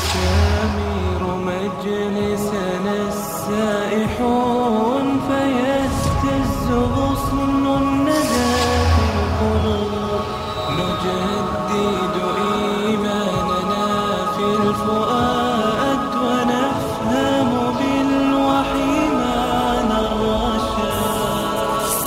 يستمير مجلسنا السائحون فيهتز غصن الندى في القلوب نجدد إيماننا في الفؤاد ونفهم بالوحي معنى الرشاد.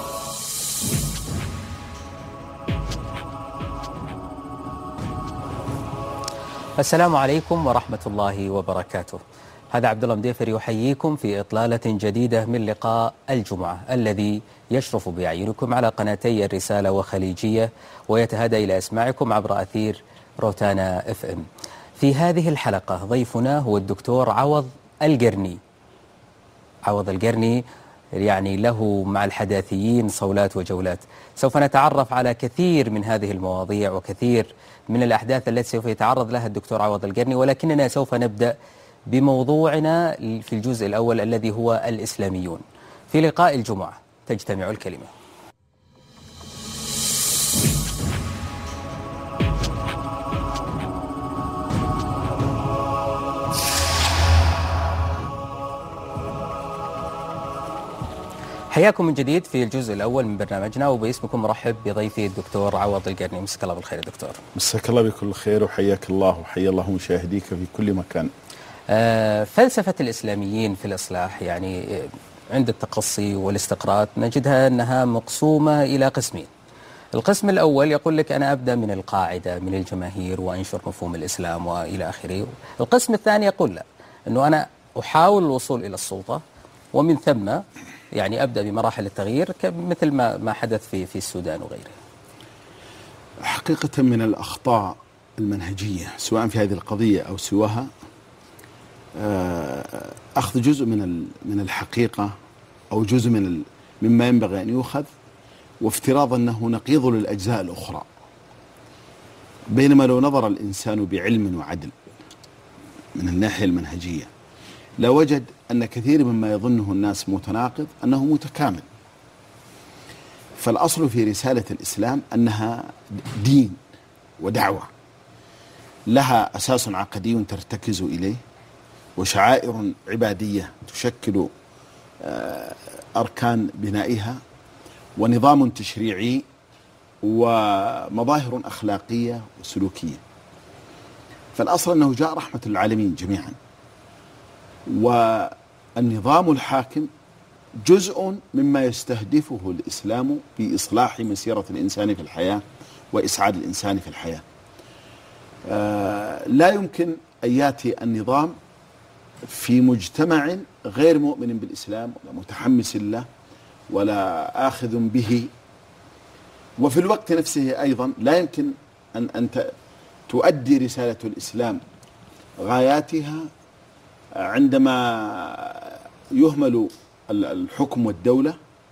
السلام عليكم ورحمة الله وبركاته. هذا عبد الله مديفر يحييكم في إطلالة جديدة من لقاء الجمعة الذي يشرف بأعينكم على قناتي الرسالة وخليجية ويتهادى إلى أسماعكم عبر أثير روتانا FM. في هذه الحلقة ضيفنا هو الدكتور عوض القرني. عوض القرني يعني له مع الحداثيين صولات وجولات. سوف نتعرف على كثير من هذه المواضيع وكثير من الأحداث التي سوف يتعرض لها الدكتور عوض القرني، ولكننا سوف نبدأ بموضوعنا في الجزء الأول الذي هو الإسلاميون. في لقاء الجمعة تجتمع الكلمة. حياكم من جديد في الجزء الأول من برنامجنا، وباسمكم مرحب بضيفي الدكتور عوض القرني. مساك الله بالخير دكتور. مساك الله بكل خير وحياك الله وحيا الله مشاهديك في كل مكان. فلسفة الإسلاميين في الإصلاح يعني عند التقصي والاستقراء نجدها أنها مقسومة إلى قسمين. القسم الأول يقول لك أنا أبدأ من القاعدة من الجماهير وأنشر مفهوم الإسلام وإلى آخره. القسم الثاني يقول لا، أنه أنا أحاول الوصول إلى السلطة ومن ثم يعني أبدأ بمراحل التغيير مثل ما حدث في السودان وغيره. حقيقة من الأخطاء المنهجية سواء في هذه القضية أو سواها أخذ جزء من الحقيقة أو جزء مما ينبغي أن يؤخذ وافتراض أنه نقيض للأجزاء الأخرى، بينما لو نظر الإنسان بعلم وعدل من الناحية المنهجية لوجد أن كثير مما يظنه الناس متناقض أنه متكامل. فالأصل في رسالة الإسلام أنها دين ودعوة لها أساس عقدي ترتكز إليه وشعائر عبادية تشكل أركان بنائها ونظام تشريعي ومظاهر أخلاقية وسلوكية. فالأصل أنه جاء رحمة للعالمين جميعا، والنظام الحاكم جزء مما يستهدفه الإسلام بإصلاح مسيرة الإنسان في الحياة وإسعاد الإنسان في الحياة. لا يمكن أن يأتي النظام في مجتمع غير مؤمن بالإسلام ولا متحمس له ولا آخذ به، وفي الوقت نفسه أيضا لا يمكن أن تؤدي رسالة الإسلام غاياتها عندما يهمل الحكم والدولة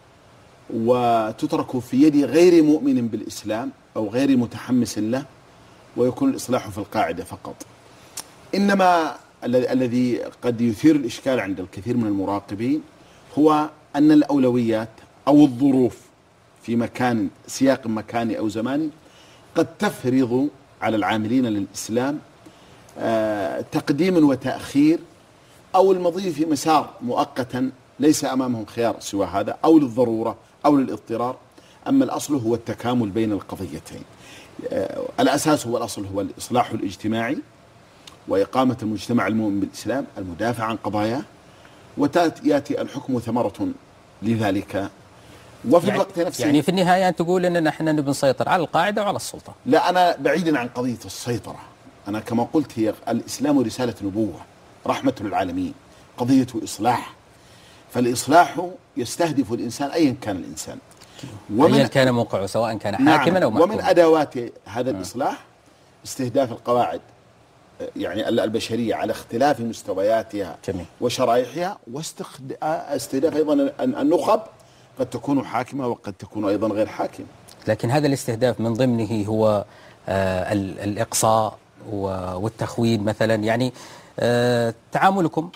وتترك في يد غير مؤمن بالإسلام أو غير متحمس له ويكون الإصلاح في القاعدة فقط. إنما الذي قد يثير الإشكال عند الكثير من المراقبين هو أن الأولويات أو الظروف في مكان سياق مكاني أو زماني قد تفرض على العاملين للإسلام تقديم وتأخير أو المضي في مسار مؤقتا ليس أمامهم خيار سوى هذا، أو للضرورة أو للاضطرار. أما الأصل هو التكامل بين القضيتين. الأساس هو الأصل هو الإصلاح الاجتماعي وإقامة المجتمع المؤمن بالإسلام المدافع عن قضاياه، ويأتي الحكم ثمرة لذلك. وفي الوقت نفسه يعني في النهاية أن تقول أننا نحن نبي نسيطر على القاعدة وعلى السلطة. لا، أنا بعيدا عن قضية السيطرة. أنا كما قلت هي الإسلام رسالة نبوة رحمة للعالمين، قضية إصلاح. فالإصلاح يستهدف الإنسان أيا كان الإنسان أيا كان موقعه سواء كان حاكما أو محكوما. ومن أدوات هذا الإصلاح استهداف القواعد يعني البشرية على اختلاف مستوياتها جميل. وشرائحها، واستهداف أيضا النخب قد تكون حاكمة وقد تكون أيضا غير حاكمة. لكن هذا الاستهداف من ضمنه هو الإقصاء والتخوين مثلا. يعني تعاملكم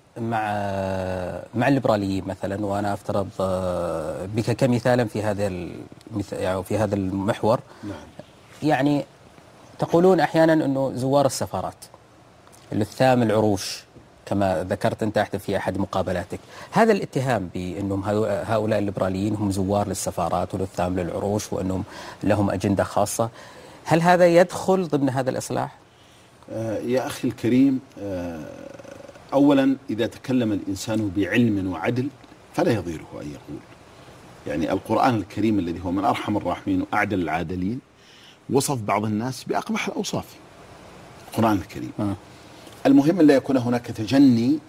مع الليبراليين مثلا، وأنا أفترض بك كمثالا في هذا المحور. نعم. يعني تقولون أحيانا أنه زوار السفارات لثام العروش كما ذكرت أنت في أحد مقابلاتك. هذا الاتهام بأنهم هؤلاء الليبراليين هم زوار للسفارات ولثام للعروش وأنهم لهم أجندة خاصة، هل هذا يدخل ضمن هذا الإصلاح؟ يا أخي الكريم، أولا إذا تكلم الإنسان بعلم وعدل فلا يضيره أن يقول. يعني القرآن الكريم الذي هو من أرحم الراحمين وأعدل العادلين وصف بعض الناس بأقبح الأوصاف. القرآن الكريم المهم لا يكون هناك تجني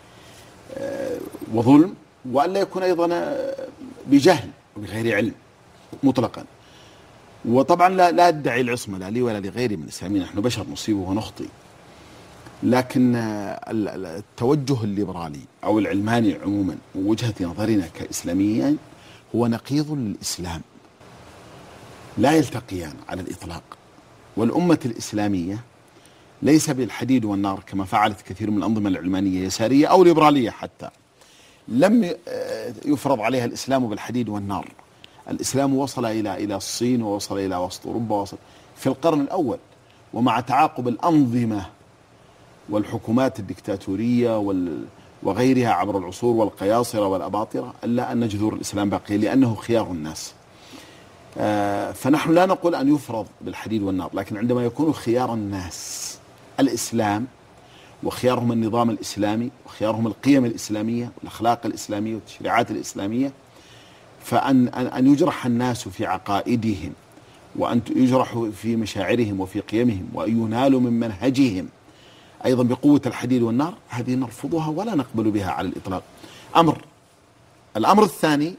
وظلم، وأن لا يكون أيضا بجهل وبغير علم مطلقا. وطبعا لا أدعي العصمة لا لي ولا لغيري من الإسلاميين، نحن بشر نصيب ونخطئ، لكن التوجه الليبرالي أو العلماني عموما ووجهة نظرنا كإسلاميين هو نقيض للإسلام، لا يلتقيان على الإطلاق. والأمة الإسلامية ليس بالحديد والنار كما فعلت كثير من الأنظمة العلمانية يسارية أو ليبرالية حتى، لم يفرض عليها الإسلام بالحديد والنار. الإسلام وصل إلى الصين ووصل إلى وسط أوروبا، وصل في القرن الأول، ومع تعاقب الأنظمة والحكومات الدكتاتورية وغيرها عبر العصور والقياصرة والأباطرة، ألا أن جذور الإسلام باقية لأنه خيار الناس. فنحن لا نقول أن يفرض بالحديد والنار، لكن عندما يكون خيار الناس الإسلام وخيارهم النظام الإسلامي وخيارهم القيم الإسلامية والأخلاق الإسلامية والتشريعات الإسلامية، فأن يجرح الناس في عقائدهم، وأن يجرحوا في مشاعرهم وفي قيمهم، وأن ينالوا من منهجهم أيضا بقوة الحديد والنار، هذه نرفضها ولا نقبل بها على الإطلاق. الأمر الثاني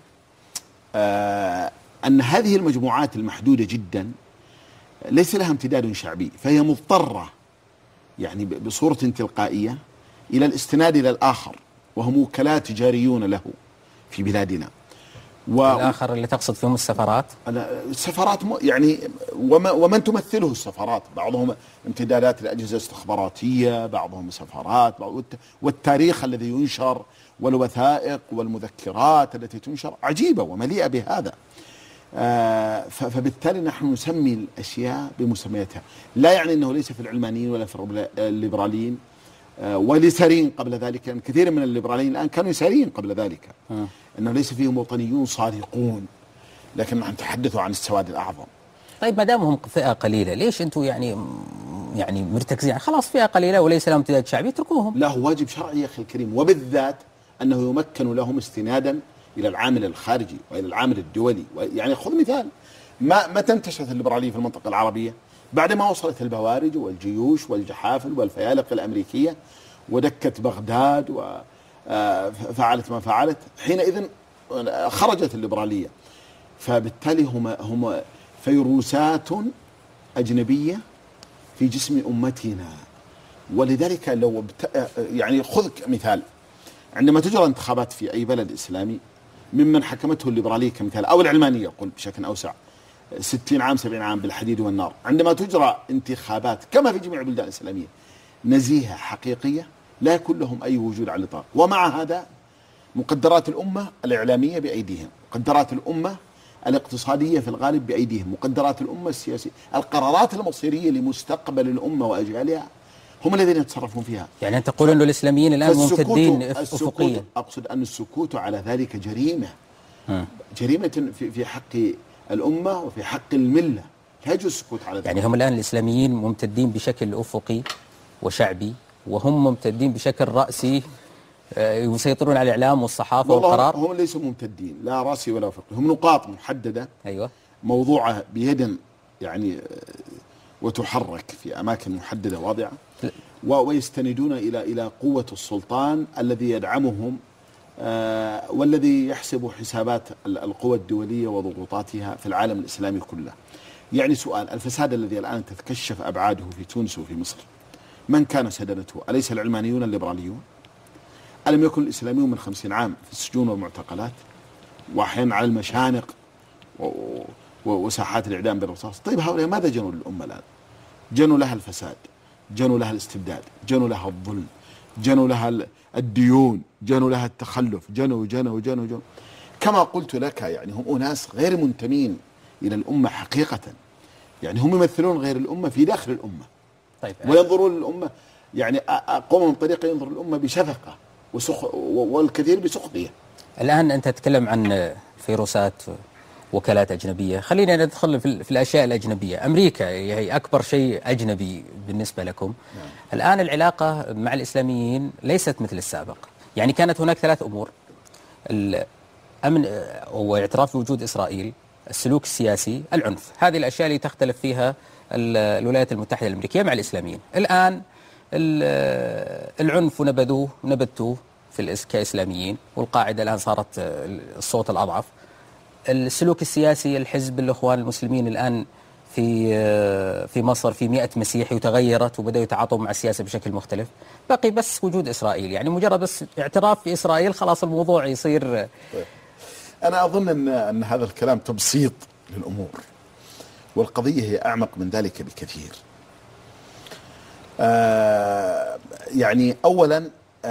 أن هذه المجموعات المحدودة جدا ليس لها امتداد شعبي، فهي مضطرة يعني بصورة تلقائية إلى الاستناد إلى الآخر، وهم وكلاء تجاريون له في بلادنا. الآخر اللي تقصد فيهم السفارات؟ السفارات يعني ومن تمثله السفارات، بعضهم امتدادات الأجهزة الاستخباراتية، بعضهم سفارات، والتاريخ الذي ينشر والوثائق والمذكرات التي تنشر عجيبة ومليئة بهذا. فبالتالي نحن نسمي الأشياء بمسمياتها، لا يعني أنه ليس في العلمانيين ولا في الليبراليين واليساريين قبل ذلك، يعني كثير من الليبراليين الآن كانوا يساريين قبل ذلك، أنه ليس فيهم وطنيون صادقون، لكن نحن نتحدث عن السواد الأعظم. طيب ما دامهم فئة قليلة، ليش أنتم يعني مرتكزين خلاص فئة قليلة وليس لهم امتداد شعبي، اتركوهم. لا، هو واجب شرعي يا أخي الكريم، وبالذات أنه يمكن لهم استنادا إلى العامل الخارجي وإلى العامل الدولي. يعني خذ مثال، متى انتشرت الليبرالية في المنطقة العربية؟ بعدما وصلت البوارج والجيوش والجحافل والفيالق الأمريكية ودكت بغداد وفعلت ما فعلت، حينئذ خرجت الليبرالية. فبالتالي هم فيروسات أجنبية في جسم أمتنا. ولذلك لو يعني خذ مثال، عندما تجرى انتخابات في أي بلد إسلامي ممن حكمته الليبرالية كمثال، أو العلمانية قل بشكل أوسع، 60 عام 70 عام بالحديد والنار، عندما تجرى انتخابات كما في جميع البلدان الإسلامية نزيهة حقيقية لا يكون لهم أي وجود على الإطلاق. ومع هذا مقدرات الأمة الإعلامية بأيديهم، مقدرات الأمة الاقتصادية في الغالب بأيديهم، مقدرات الأمة السياسية، القرارات المصيرية لمستقبل الأمة وأجيالها هم الذين يتصرفون فيها. يعني أنت تقول أنه الإسلاميين الآن ممتدين أفقيا. أقصد أن السكوت على ذلك جريمة، جريمة في حق الأمة وفي حق الملة، لا يجوز السكوت على ذلك. يعني هم الآن الإسلاميين ممتدين بشكل أفقي وشعبي، وهم ممتدين بشكل رأسي، يسيطرون على الإعلام والصحافة والقرار. هم ليسوا ممتدين لا رأسي ولا أفقي، هم نقاط محددة، أيوة، موضوعة بيد يعني وتحرك في أماكن محددة واضعة، ويستندون إلى قوة السلطان الذي يدعمهم والذي يحسب حسابات القوى الدولية وضغوطاتها في العالم الإسلامي كله. يعني سؤال، الفساد الذي الآن تتكشف أبعاده في تونس وفي مصر، من كان سددته؟ أليس العلمانيون الليبراليون؟ ألم يكن الإسلاميون من 50 عام في السجون والمعتقلات وأحيانا على المشانق وساحات الإعدام بالرصاص؟ طيب هؤلاء ماذا جنوا للأمة الآن؟ جنوا لها الفساد، جنوا لها الاستبداد، جنوا لها الظلم، جنوا لها الديون، جنوا لها التخلف، جنوا. كما قلت لك يعني هم أناس غير منتمين إلى الأمة حقيقة، يعني هم يمثلون غير الأمة في داخل الأمة. طيب، وينظرون للأمة يعني أقوم من طريقة ينظر الأمة بشفقة والكثير بسخطية. الآن أنت تتكلم عن فيروسات وكالات أجنبية، خلينا ندخل في الأشياء الأجنبية. أمريكا هي أكبر شيء أجنبي بالنسبة لكم. نعم. الآن العلاقة مع الإسلاميين ليست مثل السابق، يعني كانت هناك 3 أمور: الأمن واعتراف بوجود إسرائيل، السلوك السياسي، العنف. هذه الأشياء اللي تختلف فيها الولايات المتحدة الأمريكية مع الإسلاميين. الآن العنف نبذتوه كإسلاميين، والقاعدة الآن صارت الصوت الأضعف. السلوك السياسي، الحزب الإخوان المسلمين الآن في مصر في 100 مسيحي وتغيرت وبدأوا يتعاطوا مع السياسة بشكل مختلف. بقي بس وجود إسرائيل، يعني مجرد بس اعتراف بإسرائيل خلاص الموضوع يصير. أنا أظن أن هذا الكلام تبسيط للأمور، والقضية هي أعمق من ذلك بكثير. يعني أولا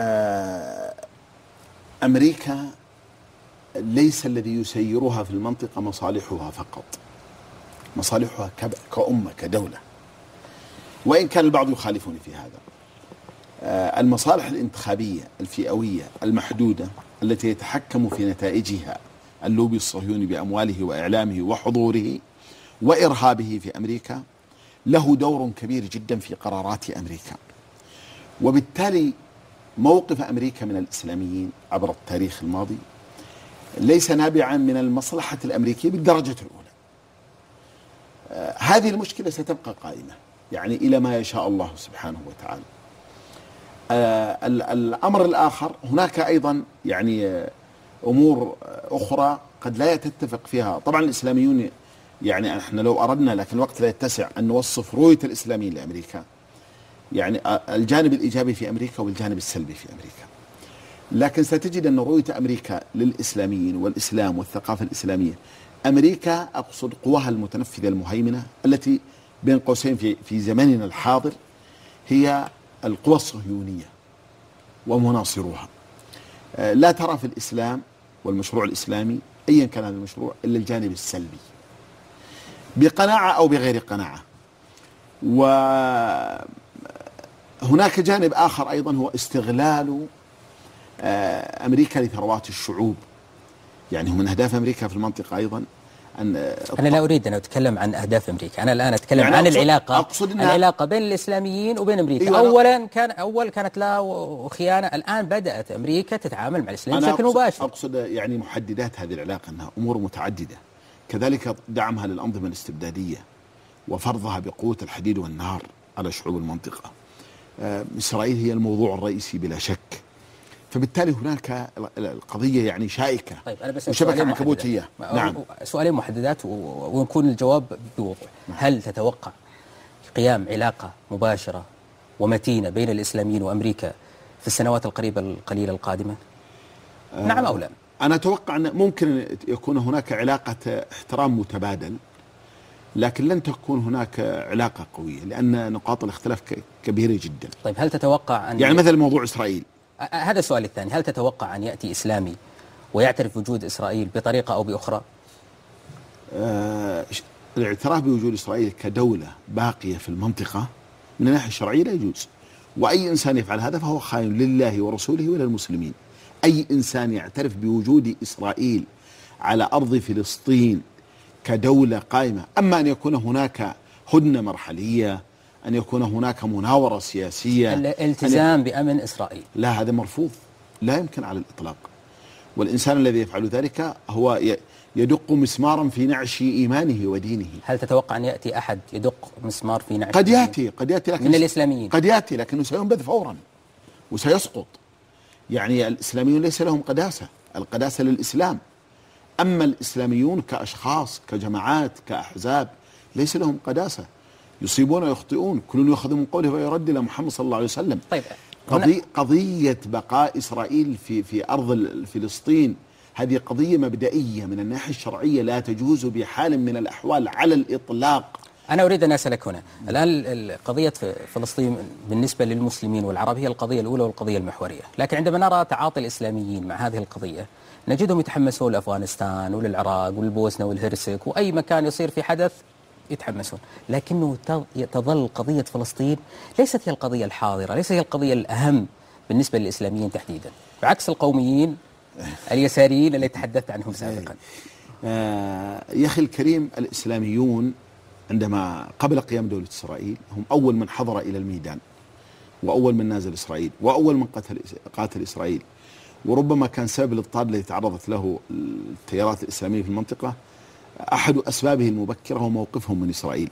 أمريكا ليس الذي يسيرها في المنطقة مصالحها فقط، مصالحها كأمة كدولة، وإن كان البعض يخالفني في هذا. المصالح الانتخابية الفئوية المحدودة التي يتحكم في نتائجها اللوبي الصهيوني بأمواله وإعلامه وحضوره وإرهابه في أمريكا له دور كبير جدا في قرارات أمريكا. وبالتالي موقف أمريكا من الإسلاميين عبر التاريخ الماضي ليس نابعا من المصلحة الأمريكية بالدرجة الأولى. هذه المشكلة ستبقى قائمة يعني إلى ما يشاء الله سبحانه وتعالى. الأمر الآخر، هناك أيضا يعني أمور أخرى قد لا تتفق فيها طبعا الإسلاميون. يعني احنا لو أردنا، لكن الوقت لا يتسع، أن نوصف رؤية الإسلاميين لأمريكا، يعني الجانب الإيجابي في أمريكا والجانب السلبي في أمريكا. لكن ستجد أن رؤية أمريكا للإسلاميين والإسلام والثقافة الإسلامية، أمريكا أقصد قواها المتنفذة المهيمنة التي بين قوسين في زمننا الحاضر هي القوى الصهيونية ومناصروها. لا ترى في الإسلام والمشروع الإسلامي أيا كان هذا المشروع إلا الجانب السلبي، بقناعة أو بغير قناعة. وهناك جانب آخر أيضا هو استغلال أمريكا لثروات الشعوب. يعني من أهداف أمريكا في المنطقة أيضا أن أنا لا أريد أن أتكلم عن أهداف أمريكا، أنا الآن أتكلم يعني عن العلاقة بين الإسلاميين وبين أمريكا. أول كانت لا خيانة، الآن بدأت أمريكا تتعامل مع الإسلام بشكل مباشر. أقصد يعني محددات هذه العلاقة أنها أمور متعددة، كذلك دعمها للأنظمة الاستبدادية وفرضها بقوة الحديد والنار على شعوب المنطقة. إسرائيل هي الموضوع الرئيسي بلا شك، فبالتالي هناك القضية يعني شائكة. طيب أنا بس وشبكة عنكبوتية. نعم، سؤالين محددات ونكون الجواب بوضوح. هل تتوقع قيام علاقة مباشرة ومتينة بين الإسلاميين وأمريكا في السنوات القليلة القادمة؟ نعم أو لا؟ أنا أتوقع أن ممكن يكون هناك علاقة احترام متبادل، لكن لن تكون هناك علاقة قوية لأن نقاط الاختلاف كبيرة جدا. طيب هل تتوقع أن يعني مثل موضوع إسرائيل، هذا السؤال الثاني، هل تتوقع أن يأتي إسلامي ويعترف بوجود إسرائيل بطريقة أو بأخرى؟ الاعتراف بوجود إسرائيل كدولة باقية في المنطقة من الناحية الشرعية لا يجوز، وأي إنسان يفعل هذا فهو خائن لله ورسوله وللمسلمين. أي إنسان يعترف بوجود إسرائيل على أرض فلسطين كدولة قائمة، أما أن يكون هناك هدنة مرحلية، أن يكون هناك مناورة سياسية، الالتزام بأمن إسرائيل، لا، هذا مرفوض، لا يمكن على الإطلاق. والإنسان الذي يفعل ذلك هو يدق مسمارا في نعش إيمانه ودينه. هل تتوقع أن يأتي أحد يدق مسمار في نعش؟ قد يأتي لكن من الإسلاميين، قد يأتي لكنه سينبذ فورا وسيسقط. يعني الإسلاميون ليس لهم قداسة، القداسة للإسلام. أما الإسلاميون كأشخاص كجماعات كأحزاب ليس لهم قداسة، يصيبون ويخطئون، كل يأخذ من قوله ويرد إلى محمد صلى الله عليه وسلم. طيب قضية بقاء إسرائيل في أرض فلسطين هذه قضية مبدئية من الناحية الشرعية لا تجوز بحال من الأحوال على الإطلاق. أنا أريد أن أسألك هنا الآن، قضية فلسطين بالنسبة للمسلمين والعرب هي القضية الأولى والقضية المحورية، لكن عندما نرى تعاطي الإسلاميين مع هذه القضية نجدهم يتحمسون لأفغانستان وللعراق والبوسنة والهرسك وأي مكان يصير في حدث يتحمسون، لكنه تظل قضية فلسطين ليست هي القضية الحاضرة، ليست هي القضية الأهم بالنسبة للإسلاميين تحديدا، بعكس القوميين اليساريين اللي تحدثت عنهم سابقا. يا أخي الكريم، الإسلاميون عندما قبل قيام دولة إسرائيل هم أول من حضر إلى الميدان، وأول من نازل إسرائيل، وأول من قاتل إسرائيل، وربما كان سبب الاضطهاد الذي تعرضت له التيارات الإسلامية في المنطقة أحد أسبابه المبكرة هو موقفهم من إسرائيل.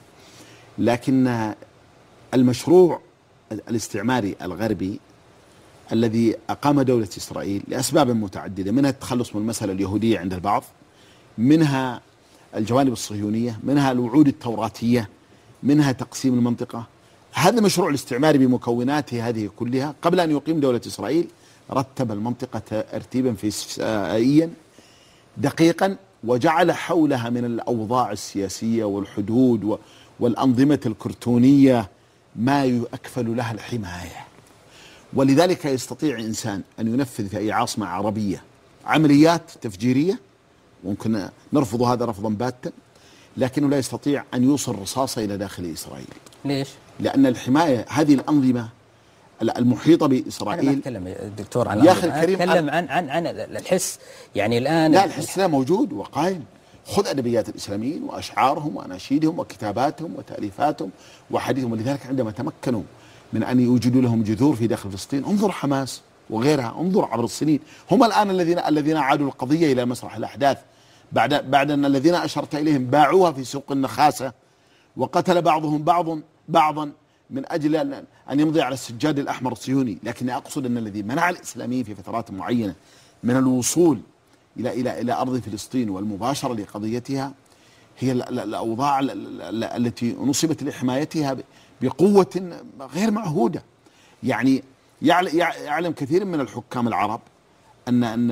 لكن المشروع الاستعماري الغربي الذي أقام دولة إسرائيل لأسباب متعددة، منها التخلص من المسألة اليهودية عند البعض، منها الجوانب الصهيونية، منها الوعود التوراتية، منها تقسيم المنطقة. هذا المشروع الاستعماري بمكوناته هذه كلها قبل أن يقيم دولة إسرائيل رتب المنطقة ترتيبا فيزيائيا دقيقا، وجعل حولها من الأوضاع السياسية والحدود والأنظمة الكرتونية ما يكفل لها الحماية. ولذلك يستطيع إنسان أن ينفذ في أي عاصمة عربية عمليات تفجيرية، ممكن نرفض هذا رفضا باتا، لكنه لا يستطيع أن يوصل رصاصة إلى داخل إسرائيل. ليش؟ لأن الحماية هذه الأنظمة المحيطة بإسرائيل. أنا بتكلم دكتور عن يا أخي الكريم، أتكلم عن الحس، يعني الآن لا، الحس لا موجود وقائم. خذ أدبيات الإسلاميين وأشعارهم وأناشيدهم وكتاباتهم وتأليفاتهم وحديثهم. ولذلك عندما تمكنوا من أن يوجدوا لهم جذور في داخل فلسطين، انظر حماس وغيرها، انظر عبر السنين، هم الآن الذين عادوا القضية إلى مسرح الأحداث بعد أن الذين أشرت إليهم باعوها في سوق النخاسة، وقتل بعضهم بعضا من أجل أن يمضي على السجاد الأحمر الصهيوني. لكن أقصد أن الذي منع الإسلاميين في فترات معينة من الوصول إلى أرض فلسطين والمباشرة لقضيتها هي الأوضاع التي نصبت لحمايتها بقوة غير معهودة. يعني يعلم كثير من الحكام العرب أن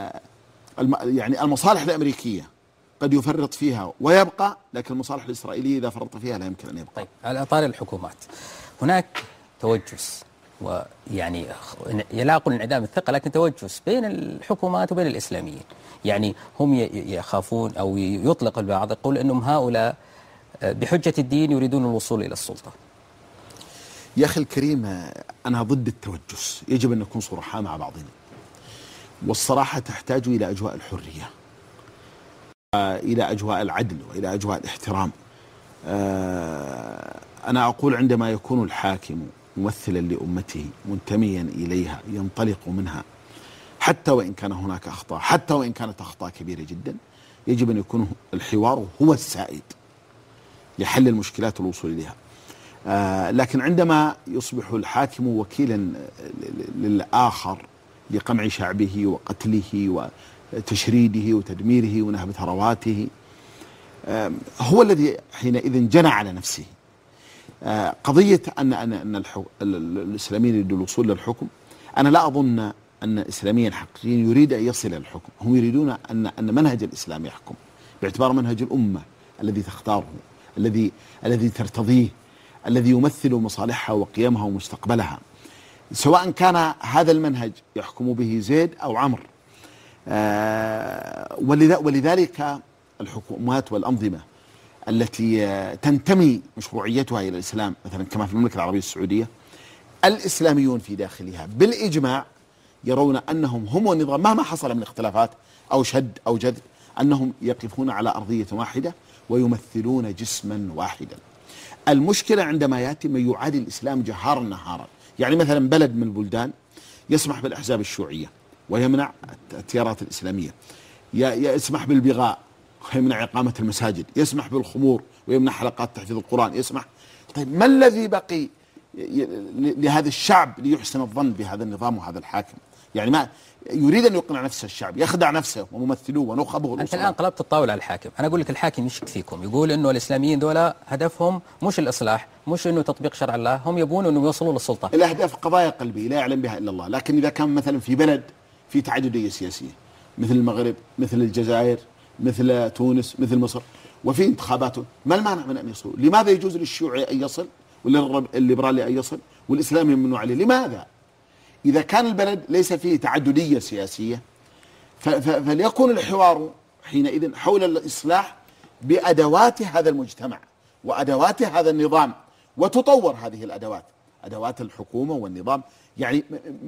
يعني المصالح الأمريكية قد يفرط فيها ويبقى، لكن المصالح الإسرائيلية إذا فرط فيها لا يمكن أن يبقى. طيب، على إطار الحكومات هناك توجس، ويعني لا أقول انعدام الثقة، لكن توجس بين الحكومات وبين الإسلاميين. يعني هم يخافون أو يطلق البعض يقول أنهم هؤلاء بحجة الدين يريدون الوصول إلى السلطة. يا أخي الكريم، أنا ضد التوجس، يجب أن نكون صرحاء مع بعضنا، والصراحة تحتاج إلى أجواء الحرية، إلى أجواء العدل، وإلى أجواء الاحترام. أنا أقول عندما يكون الحاكم ممثلا لأمته منتميا إليها ينطلق منها، حتى وإن كان هناك أخطاء، حتى وإن كانت أخطاء كبيرة جدا، يجب أن يكون الحوار هو السائد لحل المشكلات والوصول إليها. لكن عندما يصبح الحاكم وكيلا للآخر لقمع شعبه وقتله وتشريده وتدميره ونهب ثرواته، هو الذي حينئذ جنى على نفسه. قضية أن الإسلاميين يريدون الوصول للحكم، أنا لا أظن أن إسلاميا حقيقيين يريد أن يصل إلى الحكم، هم يريدون أن منهج الإسلام يحكم باعتبار منهج الأمة الذي تختاره، الذي ترتضيه، الذي يمثل مصالحها وقيمها ومستقبلها، سواء كان هذا المنهج يحكم به زيد أو عمرو. ولذلك الحكومات والأنظمة التي تنتمي مشروعيتها إلى الإسلام، مثلا كما في المملكة العربية السعودية، الإسلاميون في داخلها بالإجماع يرون أنهم هم والنظام مهما حصل من اختلافات أو شد أو جذب، أنهم يقفون على أرضية واحدة ويمثلون جسما واحدا. المشكلة عندما يأتي من يعادي الإسلام جهارا نهارا، يعني مثلا بلد من البلدان يسمح بالأحزاب الشيوعية ويمنع التيارات الإسلامية، يسمح بالبغاء ويمنع إقامة المساجد، يسمح بالخمور ويمنع حلقات تحفيظ القرآن، يسمح. طيب ما الذي بقي لهذا الشعب ليحسن الظن بهذا النظام وهذا الحاكم؟ يعني ما يريد أن يقنع نفسه الشعب، يخدع نفسه وممثلوه ونخبه. أنت الآن قلبت الطاولة على الحاكم. أنا أقول لك الحاكم يشك فيكم، يقول إنه الإسلاميين دولة هدفهم مش الإصلاح، مش إنه تطبيق شرع الله، هم يبون إنه يوصلوا للسلطة. الأهداف قضايا قلبية لا يعلم بها إلا الله. لكن إذا كان مثلا في بلد في تعددية سياسية مثل المغرب، مثل الجزائر، مثل تونس، مثل مصر، وفي انتخابات، ما المانع من أن يصل؟ لماذا يجوز للشيوعي أن يصل وللليبرالي أن يصل والإسلامي يمنع عليه؟ لماذا؟ إذا كان البلد ليس فيه تعددية سياسية فليكن الحوار حينئذ حول الإصلاح بأدوات هذا المجتمع وأدوات هذا النظام، وتطور هذه الأدوات، أدوات الحكومة والنظام، يعني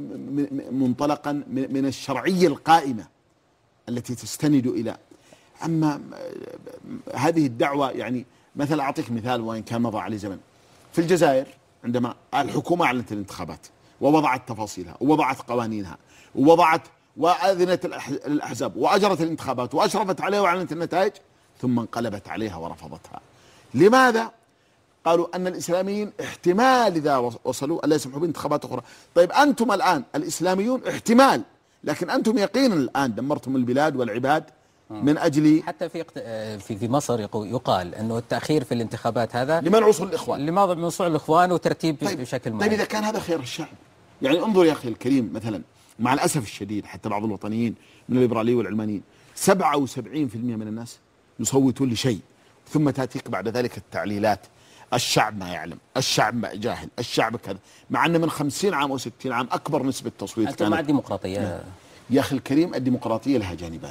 منطلقا من الشرعية القائمة التي تستند إلى. أما هذه الدعوة، يعني مثلا أعطيك مثال وإن كان مضى عليه زمن. في الجزائر عندما الحكومة أعلنت الانتخابات ووضعت تفاصيلها ووضعت قوانينها وأذنت الأحزاب وأجرت الانتخابات وأشرفت عليها وأعلنت النتائج، ثم انقلبت عليها ورفضتها. لماذا؟ قالوا أن الإسلاميين احتمال إذا وصلوا ألا يسمحوا بانتخابات أخرى. طيب أنتم الآن الإسلاميون احتمال، لكن أنتم يقينا الآن دمرتم البلاد والعباد من أجل. حتى في مصر يقال أنه التأخير في الانتخابات هذا لمنع وصول الإخوان، لماذا وصول الإخوان وترتيب بشكل معين. طيب إذا كان هذا خير الشعب، يعني انظر يا أخي الكريم، مثلا مع الأسف الشديد حتى بعض الوطنيين من الليبراليين والعلمانيين 77% من الناس يصوتون لشيء، ثم تأتيك بعد ذلك التعليلات: الشعب ما يعلم، الشعب ما جاهل، الشعب كذا، مع أن من 50 عام أو 60 عام أكبر نسبة تصويت كانت مع الديمقراطية. يا أخي الكريم، الديمقراطية لها جانبان: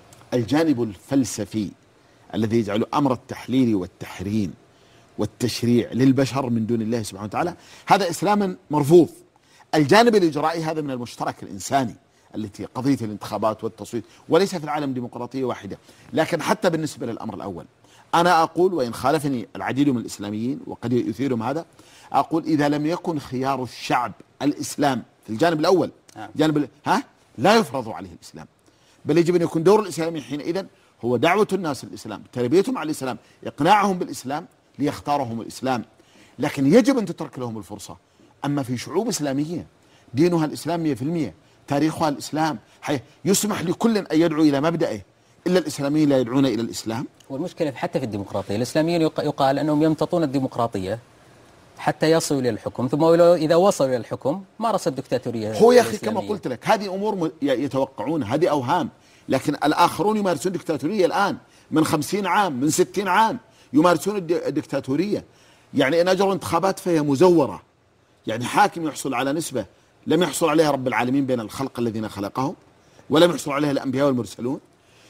الجانب الفلسفي الذي يجعل أمر التحليل والتحريم والتشريع للبشر من دون الله سبحانه وتعالى، هذا إسلاما مرفوض. الجانب الإجرائي هذا من المشترك الإنساني، التي قضية الانتخابات والتصويت، وليس في العالم ديمقراطية واحدة. لكن حتى بالنسبة للأمر الأول أنا أقول، وإن خالفني العديد من الإسلاميين وقد يثيرهم هذا، أقول إذا لم يكن خيار الشعب الإسلام في الجانب الأول، جانب لا يفرض عليه الإسلام، بل يجب أن يكون دور الإسلامي حينئذ هو دعوة الناس للإسلام، تربيتهم على الإسلام، إقناعهم بالإسلام ليختارهم الإسلام. لكن يجب أن تترك لهم الفرصة. أما في شعوب إسلامية دينها الإسلام 100%، تاريخها الإسلام، يسمح لكل أن يدعو إلى مبدأه، إلا الإسلاميين لا يدعون إلى الإسلام. والمشكلة حتى في الديمقراطية، الإسلاميين يقال أنهم يمتطون الديمقراطية حتى يصلوا إلى الحكم، ثم إذا وصلوا إلى الحكم مارس الدكتاتورية. هو يا أخي كما قلت لك، هذه أمور يتوقعون، هذه أوهام، لكن الآخرون يمارسون الدكتاتورية الآن من 50 عام، من 60 عام يمارسون الدكتاتورية. يعني إن أجروا انتخابات فهي مزورة، يعني حاكم يحصل على نسبة لم يحصل عليها رب العالمين بين الخلق الذين خلقهم، ولم يحصل عليها الأنبياء والمرسلون.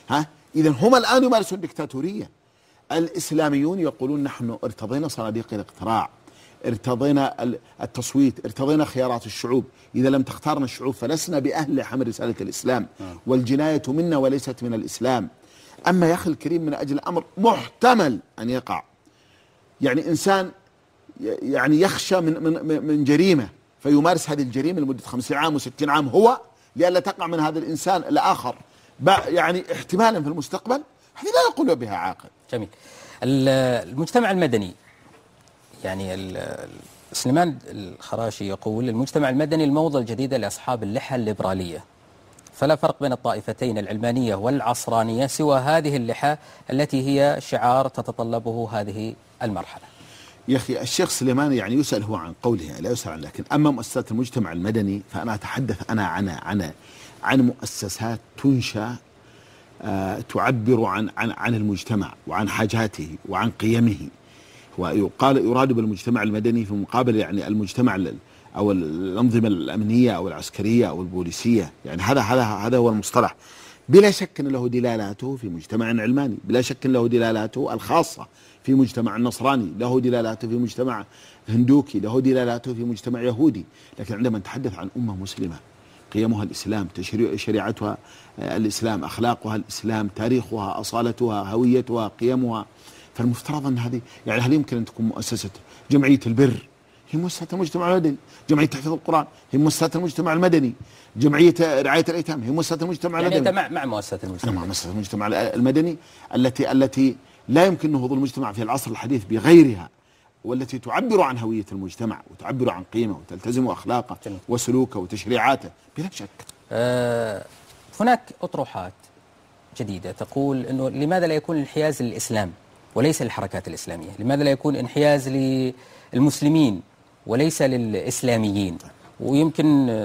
إذن هم الآن يمارسون الدكتاتورية. الإسلاميون يقولون نحن ارتضينا صناديق الاقتراع، ارتضينا التصويت، ارتضينا خيارات الشعوب، إذا لم تختارنا الشعوب فلسنا بأهل لحمل رسالة الإسلام، والجناية منا وليست من الإسلام. أما يا أخي الكريم، من أجل أمر محتمل أن يقع، يعني إنسان يعني يخشى من جريمة فيمارس هذه الجريمة لمدة 50 عام و60 عام، هو لئلا تقع من هذا الإنسان الآخر يعني احتمالا في المستقبل، هذه لا يقول بها عاقل. جميل. المجتمع المدني، يعني سليمان الخراشي يقول: المجتمع المدني الموضة الجديدة لأصحاب اللحى الليبرالية، فلا فرق بين الطائفتين العلمانية والعصرانية سوى هذه اللحى التي هي شعار تتطلبه هذه المرحلة. يا أخي الشيخ سليمان يعني يسأل هو عن قوله لا يسأل عن، لكن أما مؤسسات المجتمع المدني فأنا أتحدث عن مؤسسات تنشأ تعبر عن المجتمع وعن حاجاته وعن قيمه. يراد بالمجتمع المدني في مقابل يعني المجتمع أو الأنظمة الأمنية أو العسكرية أو البوليسية، يعني هذا هو المصطلح. بلا شك أن له دلالاته في مجتمع علماني، بلا شك أن له دلالاته الخاصة في مجتمع نصراني، له دلالاته في مجتمع هندوكي، له دلالاته في مجتمع يهودي. لكن عندما نتحدث عن أمة مسلمة قيمها الإسلام، شريعتها الإسلام، أخلاقها الإسلام، تاريخها، أصالتها، هويتها، قيمها، فالمفترض أن هذه، يعني هل يمكن أن تكون مؤسسة جمعية البر هي مؤسسة المجتمع المدني، جمعية تحفيظ القرآن هي مؤسسة المجتمع المدني، جمعية رعاية الأيتام هي مؤسسة المجتمع المدني. يعني أنت مع مؤسسة المجتمع؟ أنا مع مؤسسة المجتمع المدني التي لا يمكن نهوض المجتمع في العصر الحديث بغيرها، والتي تعبر عن هوية المجتمع وتعبر عن قيمه وتلتزم أخلاقه وسلوكه وتشريعاته بلا شك. هناك أطروحات جديدة تقول أنه لماذا لا يكون الانحياز للإسلام وليس للحركات الإسلامية؟ لماذا لا يكون انحياز للمسلمين وليس للإسلاميين؟ ويمكن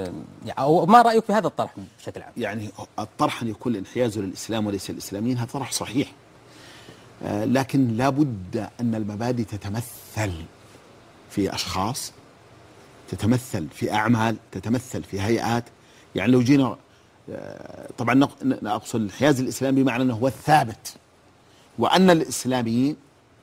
ما رأيك في هذا الطرح بشكل عام؟ يعني الطرح أن يكون الانحياز للإسلام وليس للإسلاميين هذا طرح صحيح، لكن لا بد أن المبادئ تتمثل في أشخاص، تتمثل في أعمال، تتمثل في هيئات. يعني لو جينا طبعا أقصد الانحياز الإسلامي بمعنى أنه هو الثابت، وأن الإسلاميين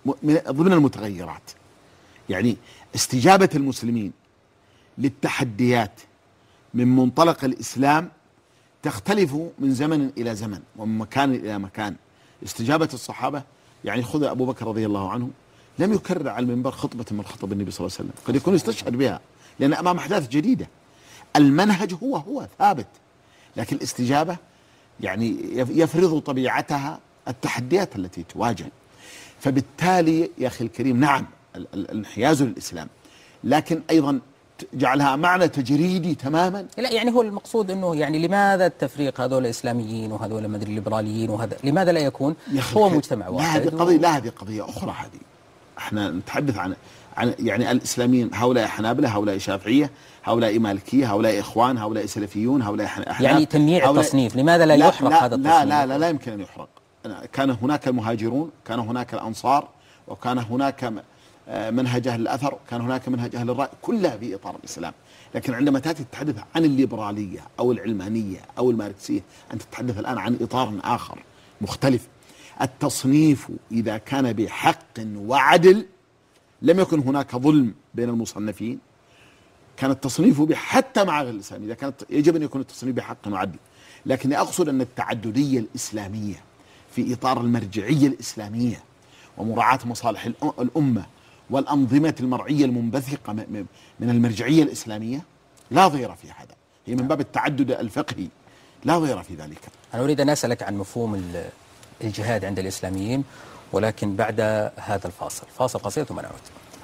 ضمن المتغيرات. يعني استجابة المسلمين للتحديات من منطلق الإسلام تختلف من زمن إلى زمن ومن مكان إلى مكان. استجابة الصحابة، يعني خذ أبو بكر رضي الله عنه لم يكرر على المنبر خطبة من خطب النبي صلى الله عليه وسلم، قد يكون يستشهد بها لأن أمام أحداث جديدة. المنهج هو ثابت، لكن الاستجابة يعني يفرض طبيعتها التحديات التي تواجه. فبالتالي يا أخي الكريم نعم الانحياز للإسلام، لكن أيضا جعلها معنى تجريدي تماما. لا يعني هو المقصود أنه يعني لماذا التفريق هذول الإسلاميين وهذول مدري الليبراليين وهذا، لماذا لا يكون هو مجتمع واحد؟ لا هذه قضية أخرى. هذه احنا نتحدث عن يعني الإسلاميين هؤلاء حنابلة، هؤلاء شافعية، هؤلاء مالكية، هؤلاء إخوان، هؤلاء سلفيون، هؤلاء أحناف. يعني تمييع التصنيف، لماذا لا يحرق هذا التصنيف؟ لا يمكن أن يحرق. كان هناك المهاجرون، كان هناك الأنصار، وكان هناك منهج أهل الأثر، كان هناك منهج أهل الرأي، كلها في إطار الإسلام. لكن عندما تأتي تتحدث عن الليبرالية أو العلمانية أو الماركسية، أنت تتحدث الآن عن إطار آخر مختلف. التصنيف إذا كان بحق وعدل لم يكن هناك ظلم بين المصنفين، كان التصنيف حتى مع غير الإسلام إذا كانت يجب أن يكون التصنيف بحق وعدل. لكن أقصد أن التعددية الإسلامية في إطار المرجعية الإسلامية ومراعاة مصالح الأمة والأنظمة المرعية المنبثقة من المرجعية الإسلامية لا ضير في هذا، هي من باب التعدد الفقهي، لا ضير في ذلك. أنا أريد أن أسألك عن مفهوم الجهاد عند الإسلاميين، ولكن بعد هذا الفاصل، فاصل قصير ثم نعود.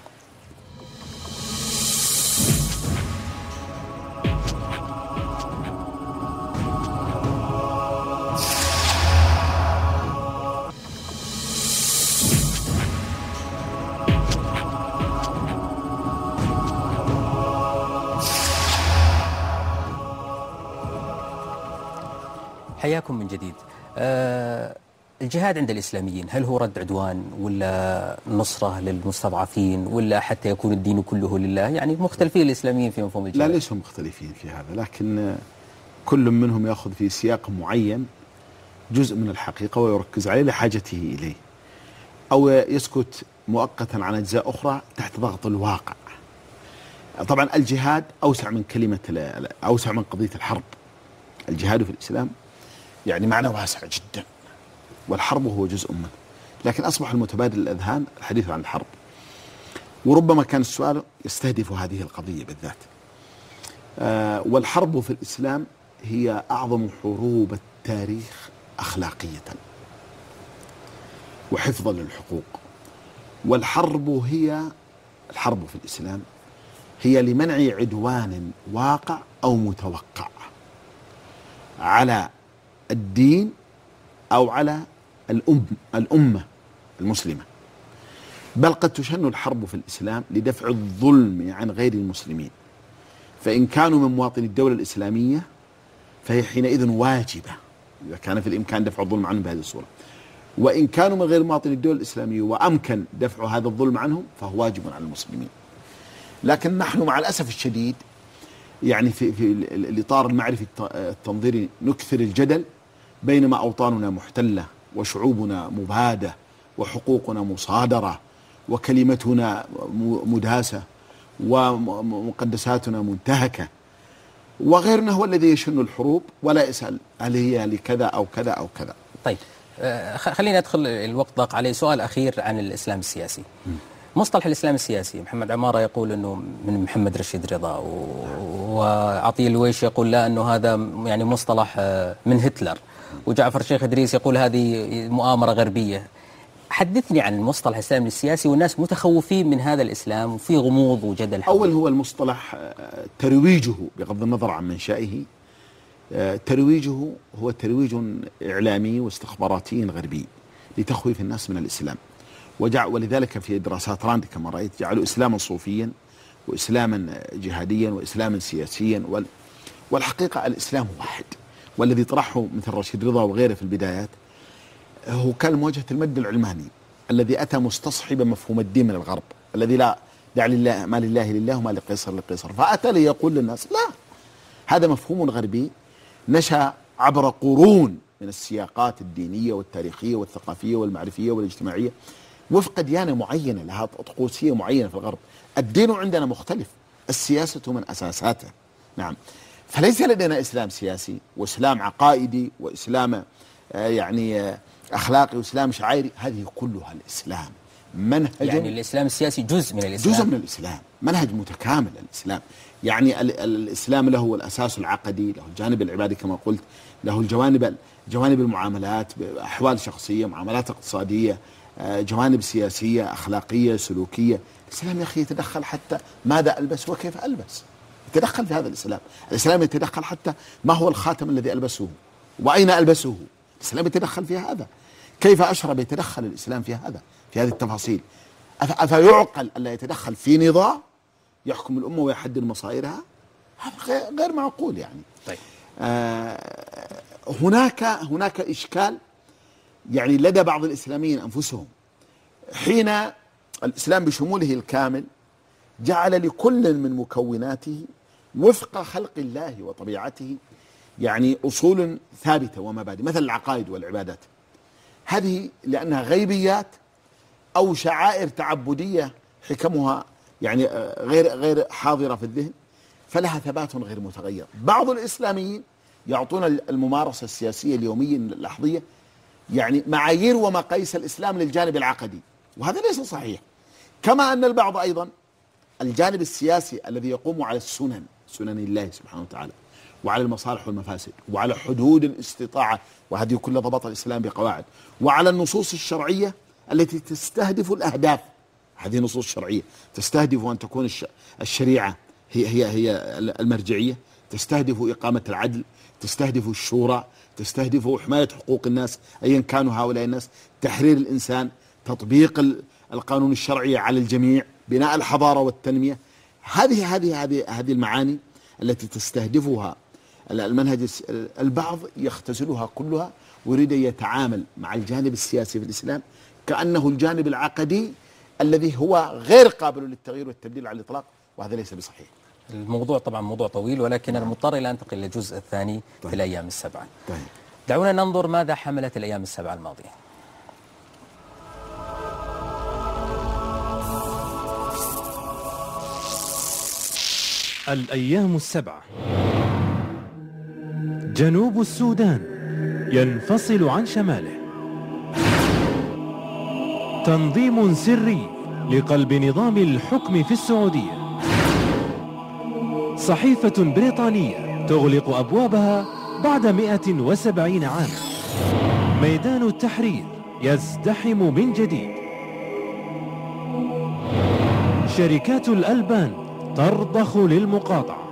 حياكم من جديد. الجهاد عند الإسلاميين هل هو رد عدوان ولا نصرة للمستضعفين ولا حتى يكون الدين كله لله؟ يعني مختلفين الإسلاميين في مفهوم الجهاد. لا ليسوا مختلفين في هذا، لكن كل منهم يأخذ في سياق معين جزء من الحقيقة ويركز عليه لحاجته إليه، أو يسكت مؤقتا عن أجزاء أخرى تحت ضغط الواقع. طبعا الجهاد أوسع من أوسع من قضية الحرب. الجهاد في الإسلام يعني معنى واسع جدا، والحرب هو جزء منه، لكن أصبح المتبادل الأذهان الحديث عن الحرب، وربما كان السؤال يستهدف هذه القضية بالذات. والحرب في الإسلام هي أعظم حروب التاريخ أخلاقية وحفظا للحقوق. والحرب في الإسلام هي لمنع عدوان واقع أو متوقع على الدين أو على الأمة المسلمة. بل قد تشن الحرب في الإسلام لدفع الظلم عن غير المسلمين، فإن كانوا من مواطني الدولة الإسلامية فهي حينئذ واجبة إذا كان في الإمكان دفع الظلم عنهم بهذه الصورة، وإن كانوا من غير مواطني الدولة الإسلامية وأمكن دفع هذا الظلم عنهم فهو واجب على المسلمين. لكن نحن مع الأسف الشديد يعني في الإطار المعرفي التنظيري نكثر الجدل بينما أوطاننا محتلة وشعوبنا مبادة وحقوقنا مصادرة وكلمتنا مداسة ومقدساتنا منتهكة، وغيرنا هو الذي يشن الحروب ولا يسأل هل هي لكذا أو كذا أو كذا. طيب خلينا ندخل، الوقت ضاق علي. سؤال أخير عن الإسلام السياسي. مصطلح الإسلام السياسي، محمد عمارة يقول أنه من محمد رشيد رضا، وعطية الويش يقول لا أنه هذا يعني مصطلح من هتلر، وجعفر الشيخ إدريس يقول هذه مؤامرة غربية. حدثني عن المصطلح الإسلام السياسي، والناس متخوفين من هذا الإسلام وفي غموض وجدل حوله. أول هو المصطلح ترويجه بغض النظر عن منشأه، ترويجه هو ترويج إعلامي واستخباراتي غربي لتخويف الناس من الإسلام، ولذلك في دراسات راند كما رأيت جعلوا إسلاما صوفيا وإسلاما جهاديا وإسلاما سياسيا، والحقيقة الإسلام واحد. والذي طرحه مثل رشيد رضا وغيره في البدايات هو كان مواجهة المد العلماني الذي أتى مستصحبا مفهوم الدين من الغرب، الذي لا دع لله ما لله لله وما لقيصر لقيصر، فأتى ليقول للناس لا، هذا مفهوم غربي نشأ عبر قرون من السياقات الدينية والتاريخية والثقافية والمعرفية والاجتماعية وفق ديانة معينة لها طقوسية معينة في الغرب. الدين عندنا مختلف، السياسة من أساساته. نعم. فليس لدينا إسلام سياسي وإسلام عقائدي وإسلام أخلاقي وإسلام شعائري، هذه كلها الإسلام منهج. يعني الإسلام السياسي جزء من الإسلام، جزء من الإسلام، منهج متكامل الإسلام. يعني الإسلام له الأساس العقدي، له الجانب العبادي كما قلت، له جوانب المعاملات، أحوال شخصية، معاملات اقتصادية، جوانب سياسية، أخلاقية، سلوكية. الإسلام يا أخي يتدخل حتى ماذا ألبس وكيف ألبس، يتدخل في هذا الإسلام. الإسلام يتدخل حتى ما هو الخاتم الذي ألبسه وأين ألبسه، الإسلام يتدخل في هذا. كيف أشرب يتدخل الإسلام في هذا، في هذه التفاصيل. أفيعقل ألا يتدخل في نظام يحكم الأمة ويحدد مصائرها؟ هذا غير معقول يعني. طيب. هناك إشكال يعني لدى بعض الإسلاميين أنفسهم، حين الإسلام بشموله الكامل جعل لكل من مكوناته وفق خلق الله وطبيعته يعني أصول ثابتة ومبادئ، مثل العقائد والعبادات. هذه لأنها غيبيات أو شعائر تعبدية حكمها يعني غير حاضرة في الذهن، فلها ثبات غير متغير. بعض الإسلاميين يعطون الممارسة السياسية اليومية اللحظية يعني معايير ومقاييس الإسلام للجانب العقدي، وهذا ليس صحيح. كما أن البعض أيضا الجانب السياسي الذي يقوم على سنن الله سبحانه وتعالى، وعلى المصالح والمفاسد، وعلى حدود الاستطاعة، وهذه كلها ضبط الإسلام بقواعد، وعلى النصوص الشرعية التي تستهدف الأهداف. هذه نصوص شرعية تستهدف أن تكون الشريعة هي المرجعية، تستهدف إقامة العدل، تستهدف الشورى، تستهدف حماية حقوق الناس أيا كانوا هؤلاء الناس، تحرير الإنسان، تطبيق القانون الشرعي على الجميع، بناء الحضارة والتنمية. هذه المعاني التي تستهدفها المنهج. البعض يختزلها كلها ويريد أن يتعامل مع الجانب السياسي في الإسلام كأنه الجانب العقدي الذي هو غير قابل للتغيير والتبديل على الإطلاق، وهذا ليس بصحيح. الموضوع طبعا موضوع طويل، ولكن أنا مضطر إلى أن أنتقل للجزء الثاني. طيب. في الأيام السبعة. طيب. دعونا ننظر ماذا حملت الأيام السبعة الماضية. الأيام السبعة. جنوب السودان ينفصل عن شماله. تنظيم سري لقلب نظام الحكم في السعودية. صحيفة بريطانية تغلق أبوابها بعد 170 عاما. ميدان التحرير يزدحم من جديد. شركات الألبان ترضخ للمقاطعة.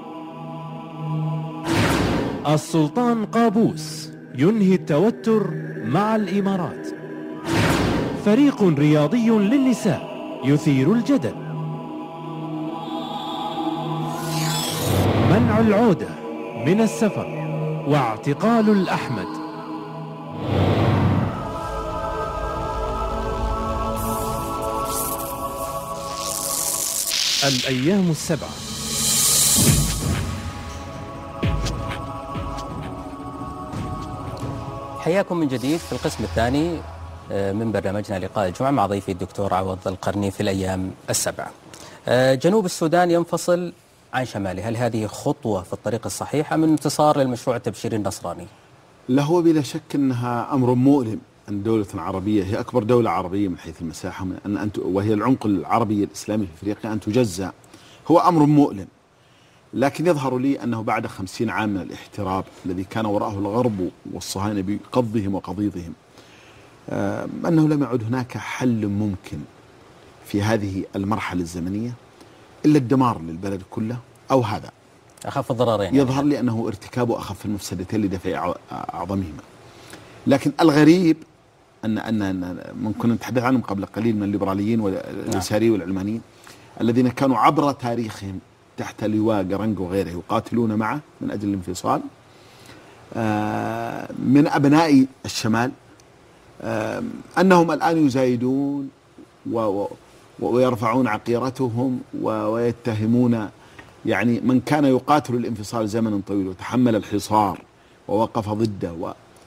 السلطان قابوس ينهي التوتر مع الإمارات. فريق رياضي للنساء يثير الجدل. منع العودة من السفر واعتقال الأحمد. الأيام السبعة. حياكم من جديد في القسم الثاني من برنامجنا لقاء الجمعة مع ضيفي الدكتور عوض القرني في الأيام السبعة. جنوب السودان ينفصل عن شماله، هل هذه خطوة في الطريق الصحيح أم انتصار للمشروع التبشيري النصراني؟ لا، هو بلا شك أنها أمر مؤلم أن دولة عربية هي أكبر دولة عربية من حيث المساحة وهي العمق العربي الإسلامي في أفريقيا أن تجزأ، هو أمر مؤلم. لكن يظهر لي أنه بعد 50 عام من الاحتراب الذي كان وراءه الغرب والصهاينة بقضهم وقضيضهم، أنه لم يعد هناك حل ممكن في هذه المرحلة الزمنية إلا الدمار للبلد كله، أو هذا أخف الضررين. يظهر لي أنه ارتكاب أخف المفسدتين لدفع أعظمهما. لكن الغريب أن ممكن نتحدث عنهم قبل قليل من الليبراليين واليساريين والعلمانيين الذين كانوا عبر تاريخهم تحت لواء قرنق وغيره يقاتلون معه من أجل الانفصال، من أبناء الشمال، أنهم الآن يزايدون ويرفعون عقيرتهم ويتهمون يعني من كان يقاتل الانفصال زمنا طويل وتحمل الحصار ووقف ضده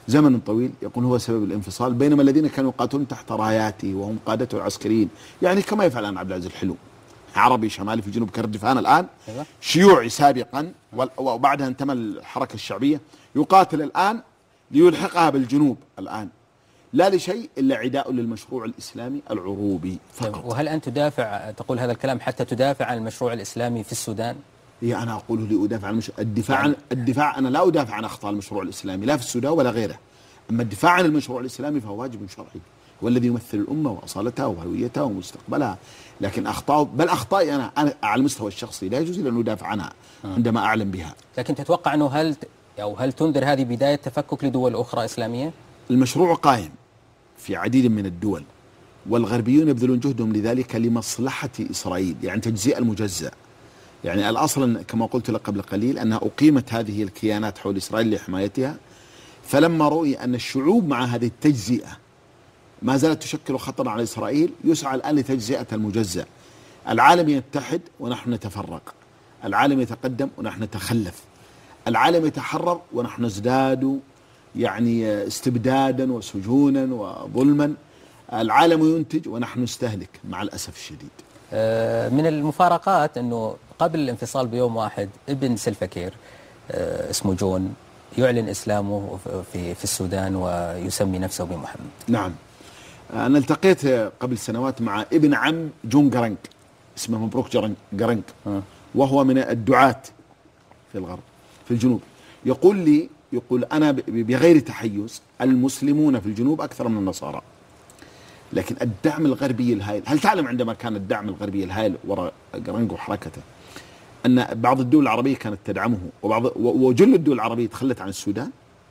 زمن طويل، يقول هو سبب الانفصال، بينما الذين كانوا يقاتلون تحت راياته وهم قادته العسكريين، يعني كما يفعل الآن عبد العزيز الحلو، عربي شمالي في جنوب كردفان الآن، شيوعي سابقا وبعدها انتمى الحركة الشعبية، يقاتل الآن ليلحقها بالجنوب الآن، لا لشيء إلا عداء للمشروع الإسلامي العروبي فقط. وهل أنت تقول هذا الكلام حتى تدافع عن المشروع الإسلامي في السودان؟ هي أنا أقول لأدافع عن الدفاع أنا لا أدافع عن أخطاء المشروع الإسلامي لا في السودان ولا غيره، أما الدفاع عن المشروع الإسلامي فهو واجب شرعي، هو الذي يمثل الأمة وأصالتها وهويتها ومستقبلها. لكن أخطائي أنا على المستوى الشخصي لا يجوز لي أن أدافع عنها عندما أعلم بها. لكن تتوقع أنه هل تنذر هذه بداية تفكك لدول أخرى إسلامية؟ المشروع قائم في عديد من الدول، والغربيون يبذلون جهدهم لذلك لمصلحة إسرائيل، يعني تجزئة المجزأ. يعني الأصل كما قلت لك قبل قليل أنها أقيمت هذه الكيانات حول إسرائيل لحمايتها، فلما رؤي أن الشعوب مع هذه التجزئة ما زالت تشكل خطرا على إسرائيل، يسعى الآن لتجزئة المجزأ. العالم يتحد ونحن نتفرق، العالم يتقدم ونحن نتخلف، العالم يتحرر ونحن نزداد يعني استبدادا وسجونا وظلما، العالم ينتج ونحن نستهلك مع الأسف الشديد. من المفارقات أنه قبل الانفصال بيوم واحد ابن سلفاكير اسمه جون يعلن إسلامه في السودان ويسمي نفسه بمحمد. نعم، أنا التقيت قبل سنوات مع ابن عم جون جرنج، اسمه مبروك جرنج، وهو من الدعاة في الغرب في الجنوب. يقول أنا بغير تحيز المسلمون في الجنوب أكثر من النصارى، لكن الدعم الغربي الهائل، هل تعلم عندما كان الدعم الغربي الهائل وراء جرنج وحركته أن بعض الدول العربية كانت تدعمه وجل الدول العربية تخلت عن السودان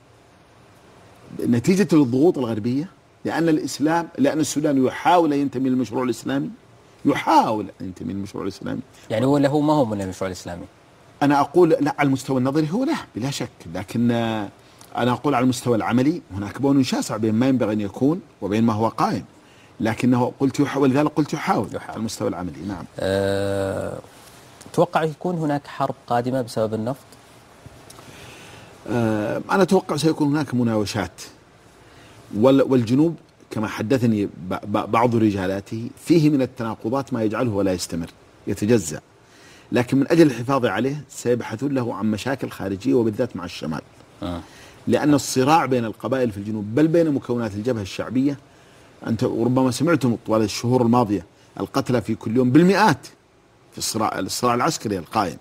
نتيجة للضغوط الغربية، لأن السودان يحاول أن ينتمي للمشروع الإسلامي، يعني هو له ما هو من المشروع الإسلامي. أنا أقول لا، على المستوى النظري هو لا بلا شك، لكن أنا أقول على المستوى العملي هناك بون شاسع بين ما ينبغي أن يكون وبين ما هو قائم، لكنه قلت يحاول، ولذلك قلت يحاول على المستوى العملي. نعم. تتوقع يكون هناك حرب قادمة بسبب النفط؟ أنا أتوقع سيكون هناك مناوشات، والجنوب كما حدثني بعض رجالاته فيه من التناقضات ما يجعله ولا يستمر، يتجزأ، لكن من أجل الحفاظ عليه سيبحثون له عن مشاكل خارجية وبالذات مع الشمال. لأن الصراع بين القبائل في الجنوب بل بين مكونات الجبهة الشعبية، أنت وربما سمعتم طوال الشهور الماضية القتلى في كل يوم بالمئات في الصراع العسكري القائم.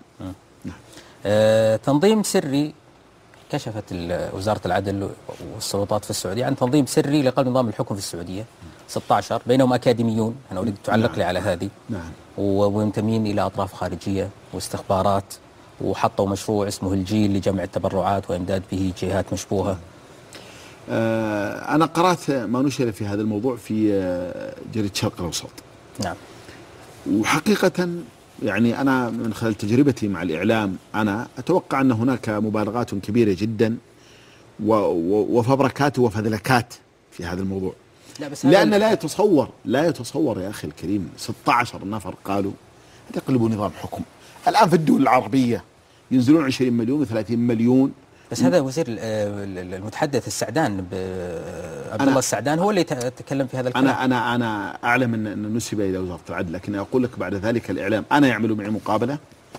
تنظيم سري، كشفت وزارة العدل والسلطات في السعودية عن تنظيم سري لقلب نظام الحكم في السعودية 16 بينهم أكاديميون، أنا أريد تعلق لي على هذه. نعم. ومنتمين إلى أطراف خارجية واستخبارات، وحطوا مشروع اسمه الجيل لجمع التبرعات وإمداد به جهات مشبوهة. أنا قرأت ما نشر في هذا الموضوع في جريدة الشرق الأوسط. نعم. وحقيقة يعني أنا من خلال تجربتي مع الإعلام أنا أتوقع أن هناك مبالغات كبيرة جدا وفبركات وفذلكات في هذا الموضوع. لأن لا يتصور يا أخي الكريم 16 نفر قالوا يقلبوا نظام حكم. الآن في الدول العربية ينزلون 20 مليون و30 مليون. بس هذا وزير المتحدث السعدان عبد الله السعدان هو اللي تكلم في هذا الكلام. أنا أعلم أن نسب إلى وزارة العدل، لكن أقول لك بعد ذلك الإعلام أنا يعمل معي مقابلة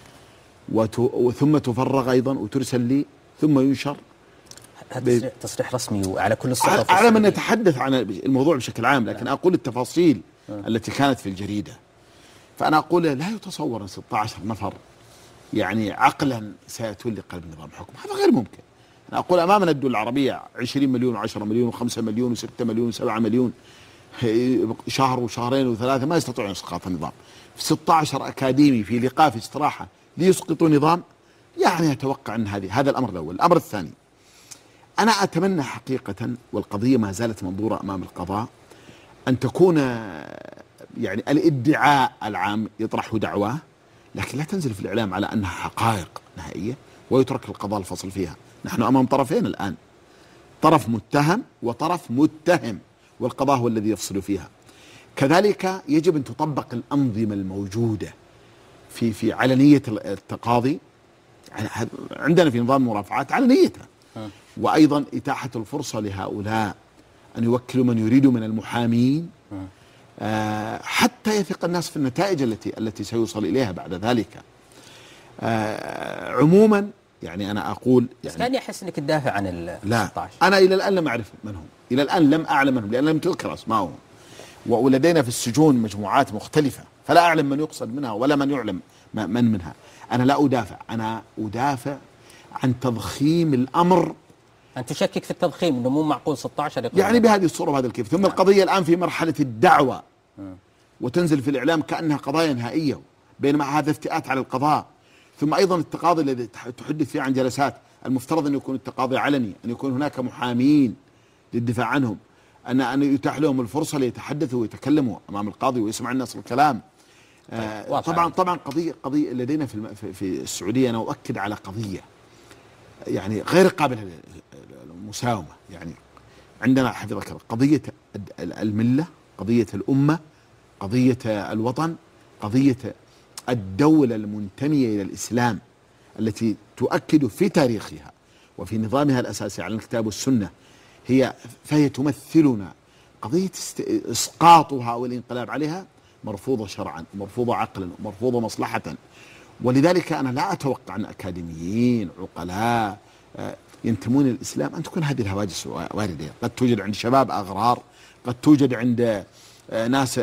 ثم تفرغ أيضا وترسل لي ثم ينشر. هذا تصريح رسمي وعلى كل الصحف. أعلم أن نتحدث عن الموضوع بشكل عام، لكن أقول التفاصيل التي كانت في الجريدة. فأنا أقول لا يتصور 16 نفر يعني عقلا سيتولي قلب نظام حكم، هذا غير ممكن. أنا أقول أمامنا الدول العربية 20 مليون و10 مليون و5 مليون و6 مليون و7 مليون، شهر وشهرين وثلاثة ما يستطيعون إسقاط النظام. 16 أكاديمي في لقاء في استراحة ليسقطوا نظام، يعني أتوقع أن هذا الأمر الأول. الأمر الثاني، أنا أتمنى حقيقة، والقضية ما زالت منظورة أمام القضاء، أن تكون يعني الادعاء العام يطرح دعواه، لكن لا تنزل في الإعلام على أنها حقائق نهائية ويترك القضاء الفصل فيها. نحن أمام طرفين الآن، طرف متهم وطرف متهم، والقضاء هو الذي يفصل فيها. كذلك يجب أن تطبق الأنظمة الموجودة في علنية التقاضي. عندنا في نظام المرافعات علنيتها، وأيضا إتاحة الفرصة لهؤلاء أن يوكلوا من يريد من المحامين حتى يثق الناس في النتائج التي سيوصل إليها بعد ذلك. عموما يعني أنا أقول يعني كان يحس أنك تدافع عن لا 16. أنا إلى الآن لم أعرف من هم، إلى الآن لم أعلم منهم لأن لم تذكر أسمائهم، ولدينا في السجون مجموعات مختلفة فلا أعلم من يقصد منها ولا من يعلم من منها. أنا لا أدافع، أنا أدافع عن تضخيم الأمر. أن تشكك في التضخيم أنه مو معقول 16 يقول يعني بهذه الصورة وهذا الكيف. ثم القضية الآن في مرحلة الدعوة وتنزل في الإعلام كأنها قضايا نهائية، بينما هذا افتئات على القضاء. ثم أيضا التقاضي الذي تحدث فيه عن جلسات، المفترض أن يكون التقاضي علني، أن يكون هناك محامين للدفاع عنهم، أن يتاح لهم الفرصة ليتحدثوا ويتكلموا أمام القاضي ويسمع الناس الكلام. طبعا قضية لدينا في السعودية، أنا أؤكد على قضية يعني غير قابلة للمساومة. يعني عندنا حفظك الله قضية الملة، قضية الأمة، قضية الوطن، قضية الدولة المنتمية إلى الإسلام التي تؤكد في تاريخها وفي نظامها الأساسي على الكتاب والسنة، فهي تمثلنا. قضية إسقاطها والانقلاب عليها مرفوضة شرعا، مرفوضة عقلا، مرفوضة مصلحة. ولذلك أنا لا أتوقع أن أكاديميين عقلاء ينتمون للإسلام أن تكون هذه الهواجس واردة. قد توجد عند شباب أغرار، قد توجد عند ناس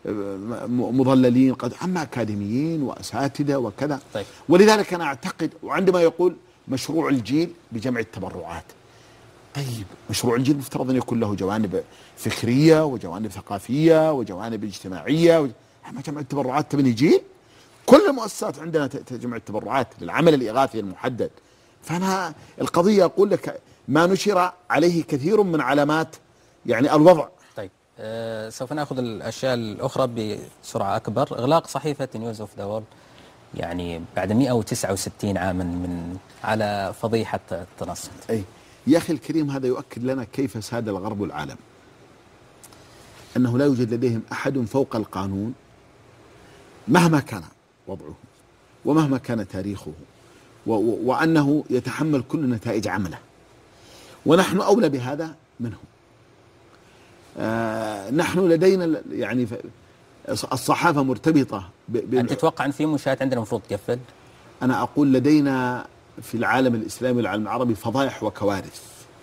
مضللين، أما أكاديميين وأساتذة وكذا. طيب. ولذلك أنا أعتقد، وعندما يقول مشروع الجيل بجمع التبرعات، طيب مشروع الجيل مفترض أن يكون له جوانب فكرية وجوانب ثقافية وجوانب اجتماعية أما جمع التبرعات تبني جيل؟ كل المؤسسات عندنا تجمع التبرعات للعمل الإغاثي المحدد. فأنا القضية أقول لك ما نشر عليه كثير من علامات يعني الوضع. طيب سوف نأخذ الأشياء الأخرى بسرعة أكبر. إغلاق صحيفة نيوز اوف ذا وورلد يعني بعد 169 عاما من على فضيحة التنصت. أي يا أخي الكريم، هذا يؤكد لنا كيف ساد الغرب العالم، أنه لا يوجد لديهم أحد فوق القانون مهما كان وضعه ومهما كان تاريخه، وأنه يتحمل كل نتائج عمله، ونحن أولى بهذا منهم. نحن لدينا يعني الصحافة مرتبطة أنت تتوقع أن في منشآت عندنا المفروض تقفل؟ أنا أقول لدينا في العالم الإسلامي والعالم العربي فضائح وكوارث.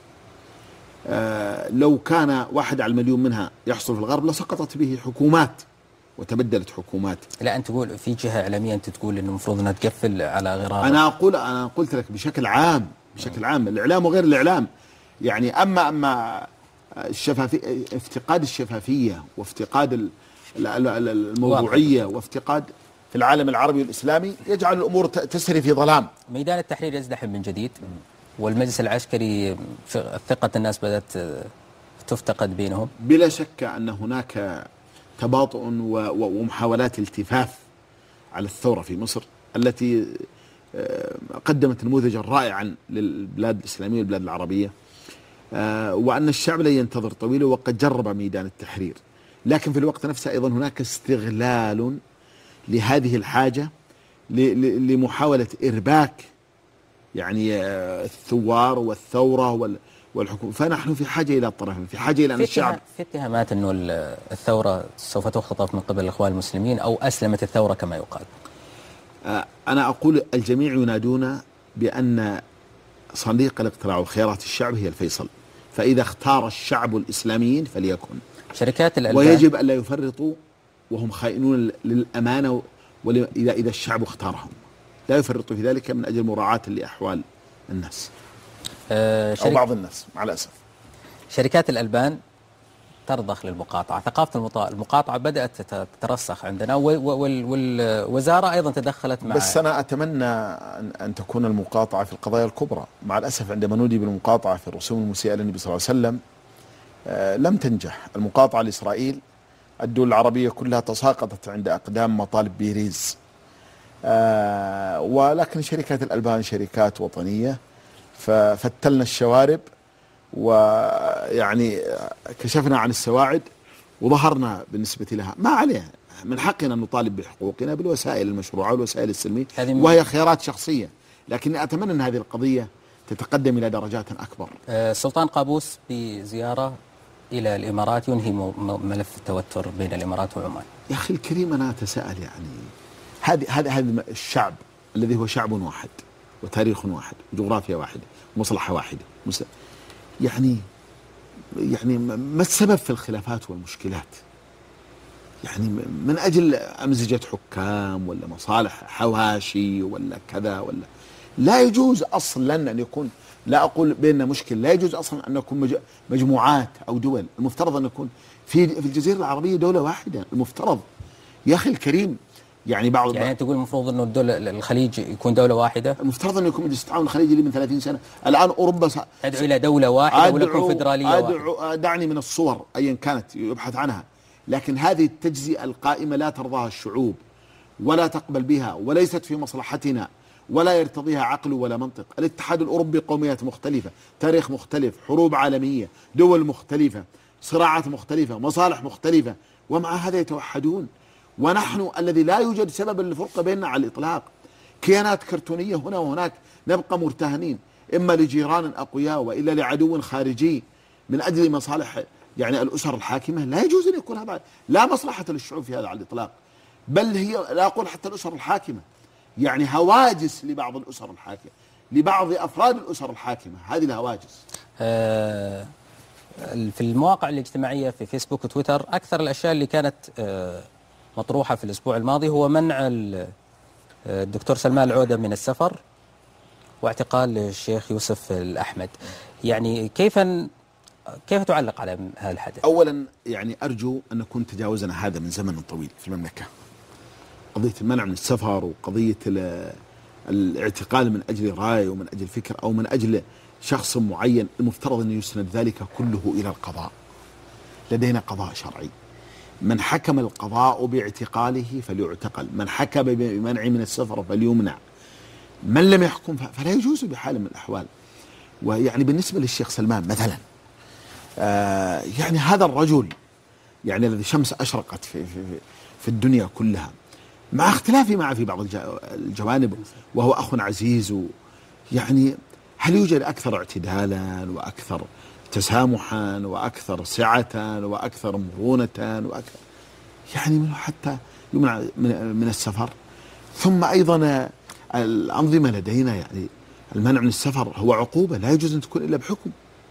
لو كان 1 على المليون منها يحصل في الغرب لسقطت به حكومات وتبدلت حكومات. لا أنت تقول في جهة إعلامية أنت تقول إنه المفروض أنها تقفل على غرار. أنا قلت لك بشكل عام الإعلام وغير الإعلام. يعني أما افتقاد الشفافية وافتقاد الموضوعية وافتقاد في العالم العربي والإسلامي يجعل الأمور تسري في ظلام. ميدان التحرير يزدحم من جديد، والمجلس العسكري ثقة الناس بدأت تفتقد بينهم. بلا شك أن هناك تباطؤ ومحاولات التفاف على الثورة في مصر التي قدمت نموذجا رائعا للبلاد الإسلامية والبلاد العربية، وأن الشعب لن ينتظر طويلا وقد جرب ميدان التحرير. لكن في الوقت نفسه أيضا هناك استغلال لهذه الحاجة لمحاولة إرباك يعني الثوار والثورة والحكومة. فنحن في حاجة إلى الطرفين، في حاجة إلى أن الشعب في اتهامات أنه الثورة سوف تختطف من قبل الإخوان المسلمين أو أسلمت الثورة كما يقال. أنا أقول الجميع ينادون بأن صندوق الاقتراع وخيارات الشعب هي الفيصل، فإذا اختار الشعب الإسلاميين فليكن. شركات الألبان ويجب أن لا يفرطوا وهم خائنون للأمانة، إذا الشعب اختارهم لا يفرطوا في ذلك من أجل مراعاة لأحوال الناس أو بعض الناس مع الأسف. شركات الألبان ترضخ للمقاطعة، ثقافة المقاطعة بدأت تترسخ عندنا، والوزارة أيضا تدخلت مع. بس أنا أتمنى أن تكون المقاطعة في القضايا الكبرى. مع الأسف عندما نودي بالمقاطعة في الرسوم المسيئة للنبي صلى الله عليه وسلم لم تنجح. المقاطعة لإسرائيل، الدول العربية كلها تساقطت عند أقدام مطالب بيريز. ولكن شركات الألبان شركات وطنية، ففتلنا الشوارب ويعني كشفنا عن السواعد وظهرنا بالنسبة لها. ما عليها، من حقنا أن نطالب بحقوقنا بالوسائل المشروعة والوسائل السلمية، وهي خيارات شخصية. لكن أتمنى أن هذه القضية تتقدم إلى درجات أكبر. سلطان قابوس بزيارة إلى الإمارات ينهي ملف التوتر بين الإمارات وعمان. يا أخي الكريم، أنا أتساءل يعني هذا الشعب الذي هو شعب واحد وتاريخ واحد وجغرافيا واحدة ومصلحة واحدة، يعني ما السبب في الخلافات والمشكلات؟ يعني من أجل أمزجة حكام ولا مصالح حواشي ولا كذا ولا. لا يجوز أصلا أن يكون، لا أقول بيننا مشكل، لا يجوز أصلا أن نكون مجموعات أو دول. المفترض أن نكون في الجزيرة العربية دولة واحدة، المفترض يا أخي الكريم. يعني يعني تقول المفروض أنه الخليج يكون دولة واحدة؟ المفترض أن يكون مجلس التعاون الخليجي من 30 سنة. الآن أوروبا أدعو إلى دولة واحدة ولا كونفدرالية واحدة. دعني من الصور أيا كانت يبحث عنها، لكن هذه التجزئة القائمة لا ترضاها الشعوب ولا تقبل بها وليست في مصلحتنا ولا يرتضيها عقل ولا منطق. الاتحاد الأوروبي قوميات مختلفة، تاريخ مختلف، حروب عالمية، دول مختلفة، صراعات مختلفة، مصالح مختلفة، ومع هذا يتوحدون. ونحن الذي لا يوجد سبب للفرقة بيننا على الإطلاق، كيانات كرتونية هنا وهناك، نبقى مرتهنين إما لجيران أقوياء وإلا لعدو خارجي من أجل مصالح يعني الأسر الحاكمة. لا يجوز أن يكون هذا، لا مصلحة للشعوب في هذا على الإطلاق، بل هي لا أقول حتى الأسر الحاكمة، يعني هواجس لبعض الأسر الحاكمة، لبعض أفراد الأسر الحاكمة، هذه الهواجس. في المواقع الاجتماعية في فيسبوك وتويتر أكثر الأشياء اللي كانت مطروحة في الأسبوع الماضي هو منع الدكتور سلمان العودة من السفر واعتقال الشيخ يوسف الأحمد. يعني كيف تعلق على هذا الحدث؟ أولا يعني أرجو أن نكون تجاوزنا هذا من زمن طويل في المملكة، قضية المنع من السفر وقضية الاعتقال من أجل رأي ومن أجل فكر أو من أجل شخص معين. المفترض أن يسند ذلك كله إلى القضاء. لدينا قضاء شرعي، من حكم القضاء باعتقاله فليعتقل، من حكم بمنع من السفر فليمنع، من لم يحكم فلا يجوز بحال من الأحوال. ويعني بالنسبة للشيخ سلمان مثلا، يعني هذا الرجل يعني الذي شمس أشرقت في الدنيا كلها، مع اختلافي معه في بعض الجوانب، وهو أخ عزيز، يعني هل يوجد أكثر اعتدالا وأكثر تسامحا وأكثر سعة وأكثر مرونة وأكثر يعني حتى يمنع من السفر؟ ثم أيضا الأنظمة لدينا يعني المنع من السفر هو عقوبة لا يجوز أن تكون إلا بحكم،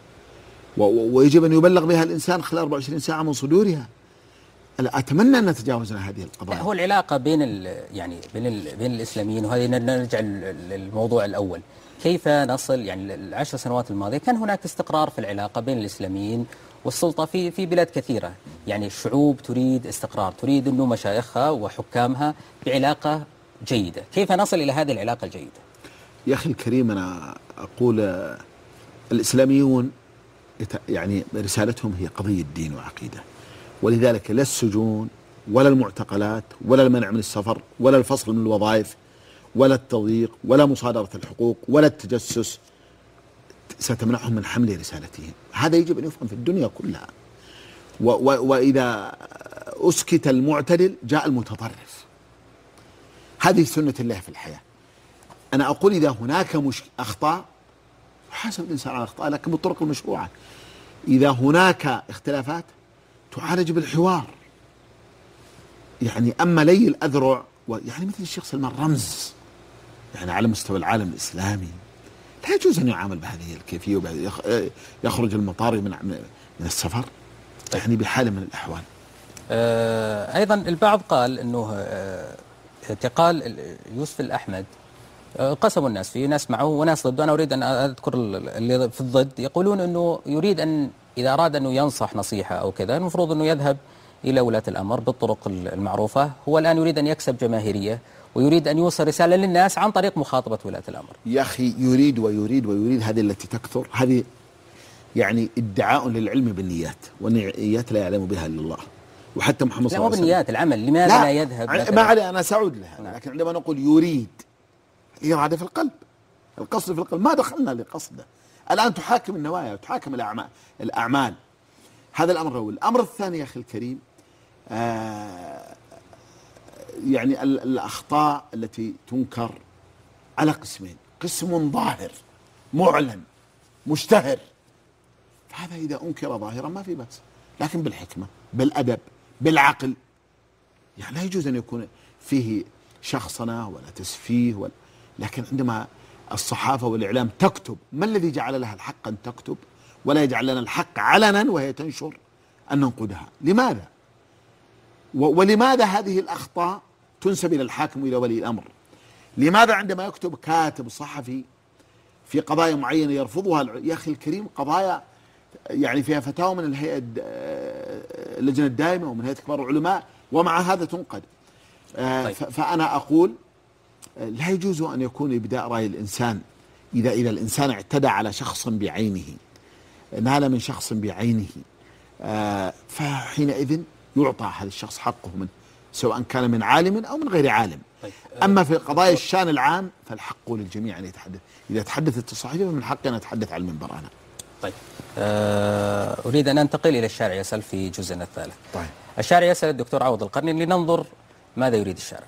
ويجب أن يبلغ بها الإنسان خلال 24 ساعة من صدورها. أتمنى أن نتجاوزنا هذه القضايا. هو العلاقة بين بين الإسلاميين، وهذه نرجع للموضوع الأول، كيف نصل يعني ال10 سنوات الماضية كان هناك استقرار في العلاقة بين الإسلاميين والسلطة في بلاد كثيرة، يعني الشعوب تريد استقرار، تريد أنه مشايخها وحكامها بعلاقة جيدة. كيف نصل إلى هذه العلاقة الجيدة؟ يا أخي الكريم، أنا أقول الإسلاميون يعني رسالتهم هي قضية دين وعقيدة، ولذلك لا السجون ولا المعتقلات ولا المنع من السفر ولا الفصل من الوظائف ولا التضييق ولا مصادرة الحقوق ولا التجسس ستمنعهم من حمل رسالتهم. هذا يجب أن يفهم في الدنيا كلها. وإذا أسكت المعتدل جاء المتطرف، هذه سنة الله في الحياة. أنا أقول إذا هناك أخطاء يحاسب الإنسان على أخطاء، لكن بالطرق المشروعة. إذا هناك اختلافات تعالج بالحوار. يعني أما لي الأذرع يعني مثل الشيخ سلمان رمز يعني على مستوى العالم الإسلامي، لا يجوز أن يعامل بهذه الكيفية يخرج المطار من السفر يعني بحال من الأحوال. أيضا البعض قال أنه اعتقال يوسف الأحمد قسموا الناس، في ناس معه وناس ضده. أنا أريد أن أذكر اللي في الضد، يقولون أنه يريد أن إذا أراد أنه ينصح نصيحة أو كذا المفروض أنه يذهب إلى ولاة الأمر بالطرق المعروفة. هو الآن يريد أن يكسب جماهيرية ويريد أن يوصل رسالة للناس عن طريق مخاطبة ولاة الأمر. يا أخي يريد ويريد ويريد، هذه التي تكثر، هذه يعني ادعاء للعلم بالنيات، والنيات لا يعلم بها إلا الله. وحتى محمد صلى الله عليه وسلم لا، بالنيات العمل، لماذا لا يذهب؟ ما علي، أنا سأعود لها. لكن عندما نقول يريد، الإرادة في القلب، القصد في القلب، ما دخلنا لقصده. الآن تحاكم النوايا وتحاكم الأعمال. هذا الأمر الأول. الأمر الثاني يا أخي الكريم، يعني الأخطاء التي تنكر على قسمين: قسم ظاهر معلن مشتهر، فهذا إذا أنكر ظاهرا ما في بأس، لكن بالحكمة بالأدب بالعقل. يعني لا يجوز أن يكون فيه شخصنة ولا تسفيه لكن عندما الصحافة والإعلام تكتب، ما الذي جعل لها الحق أن تكتب ولا يجعل لنا الحق علنا وهي تنشر أن ننقدها؟ لماذا؟ ولماذا هذه الأخطاء تنسب إلى الحاكم وإلى ولي الأمر؟ لماذا عندما يكتب كاتب صحفي في قضايا معينة يرفضها يا أخي الكريم، قضايا يعني فيها فتاوى من الهيئة اللجنة الدائمة ومن هيئة كبار العلماء ومع هذا تنقد. طيب. فأنا أقول لا يجوز أن يكون إبداء رأي الإنسان إذا الإنسان اعتدى على شخص بعينه، نال من شخص بعينه، فحينئذ يعطى هذا الشخص حقه منه، سواء كان من عالم أو من غير عالم. طيب. أما في قضايا الشان العام فالحق للجميع أن يتحدث. إذا تحدثت الصحفي فمن حقي أن أتحدث على المنبر أنا. طيب أريد أن أنتقل إلى الشارع يسأل في جزءنا الثالث. طيب. الشارع يسأل الدكتور عوض القرني لننظر ماذا يريد الشارع.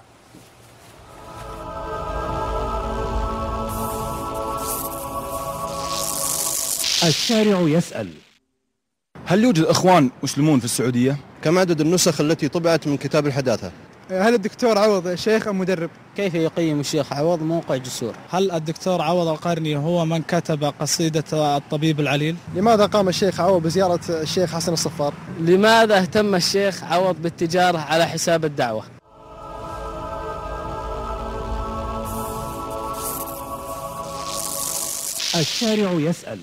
الشارع يسأل: هل يوجد إخوان مسلمون في السعودية؟ كم عدد النسخ التي طبعت من كتاب الحداثة؟ هل الدكتور عوض شيخ أم مدرب؟ كيف يقيم الشيخ عوض موقع جسور؟ هل الدكتور عوض القرني هو من كتب قصيدة الطبيب العليل؟ لماذا قام الشيخ عوض بزيارة الشيخ حسن الصفار؟ لماذا اهتم الشيخ عوض بالتجارة على حساب الدعوة؟ الشارع يسأل.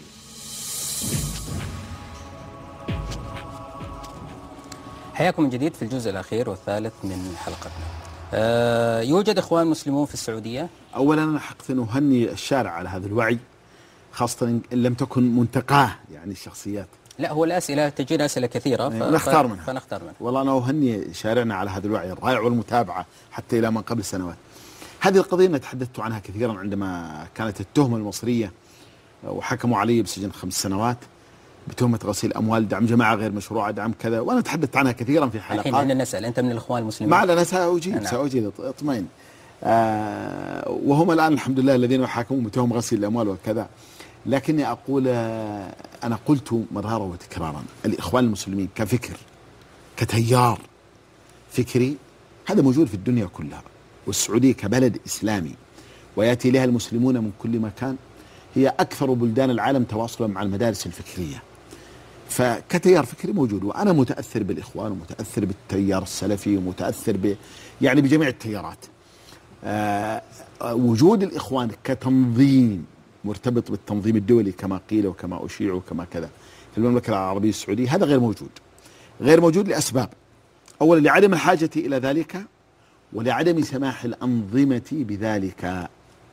حياكم من جديد في الجزء الأخير والثالث من حلقتنا. يوجد إخوان مسلمون في السعودية؟ أولا أنا حقيقة أهني الشارع على هذا الوعي، خاصة إن لم تكن منتقاه يعني الشخصيات. لا، هو الأسئلة تجينا أسئلة كثيرة فنختار منها. فنختار منها. والله أنا أهني شارعنا على هذا الوعي الرائع والمتابعة حتى إلى من قبل سنوات. هذه القضية أنا تحدثت عنها كثيرا عندما كانت التهمة المصرية وحكموا علي بسجن 5 سنوات بتهمة غسيل أموال، دعم جماعة غير مشروعة، دعم كذا، وأنا تحدثت عنها كثيرا في حلقات. الحين احنا نسأل، أنت من الإخوان المسلمين؟ ما علينا، سأجيب اطمئن. وهم الآن الحمد لله الذين يحاكمون بتهم غسيل الأموال وكذا. لكني أقول أنا قلت مرارا وتكرارا، الإخوان المسلمين كفكر كتيار فكري هذا موجود في الدنيا كلها، والسعودية كبلد إسلامي ويأتي إليها المسلمون من كل مكان، هي أكثر بلدان العالم تواصلا مع المدارس الفكرية. فكتيار فكري موجود، وأنا متأثر بالإخوان ومتأثر بالتيار السلفي ومتأثر يعني بجميع التيارات. وجود الإخوان كتنظيم مرتبط بالتنظيم الدولي كما قيل وكما أشيع وكما كذا في المملكة العربية السعودية، هذا غير موجود لأسباب. أولا لعدم الحاجة إلى ذلك، ولعدم سماح الأنظمة بذلك.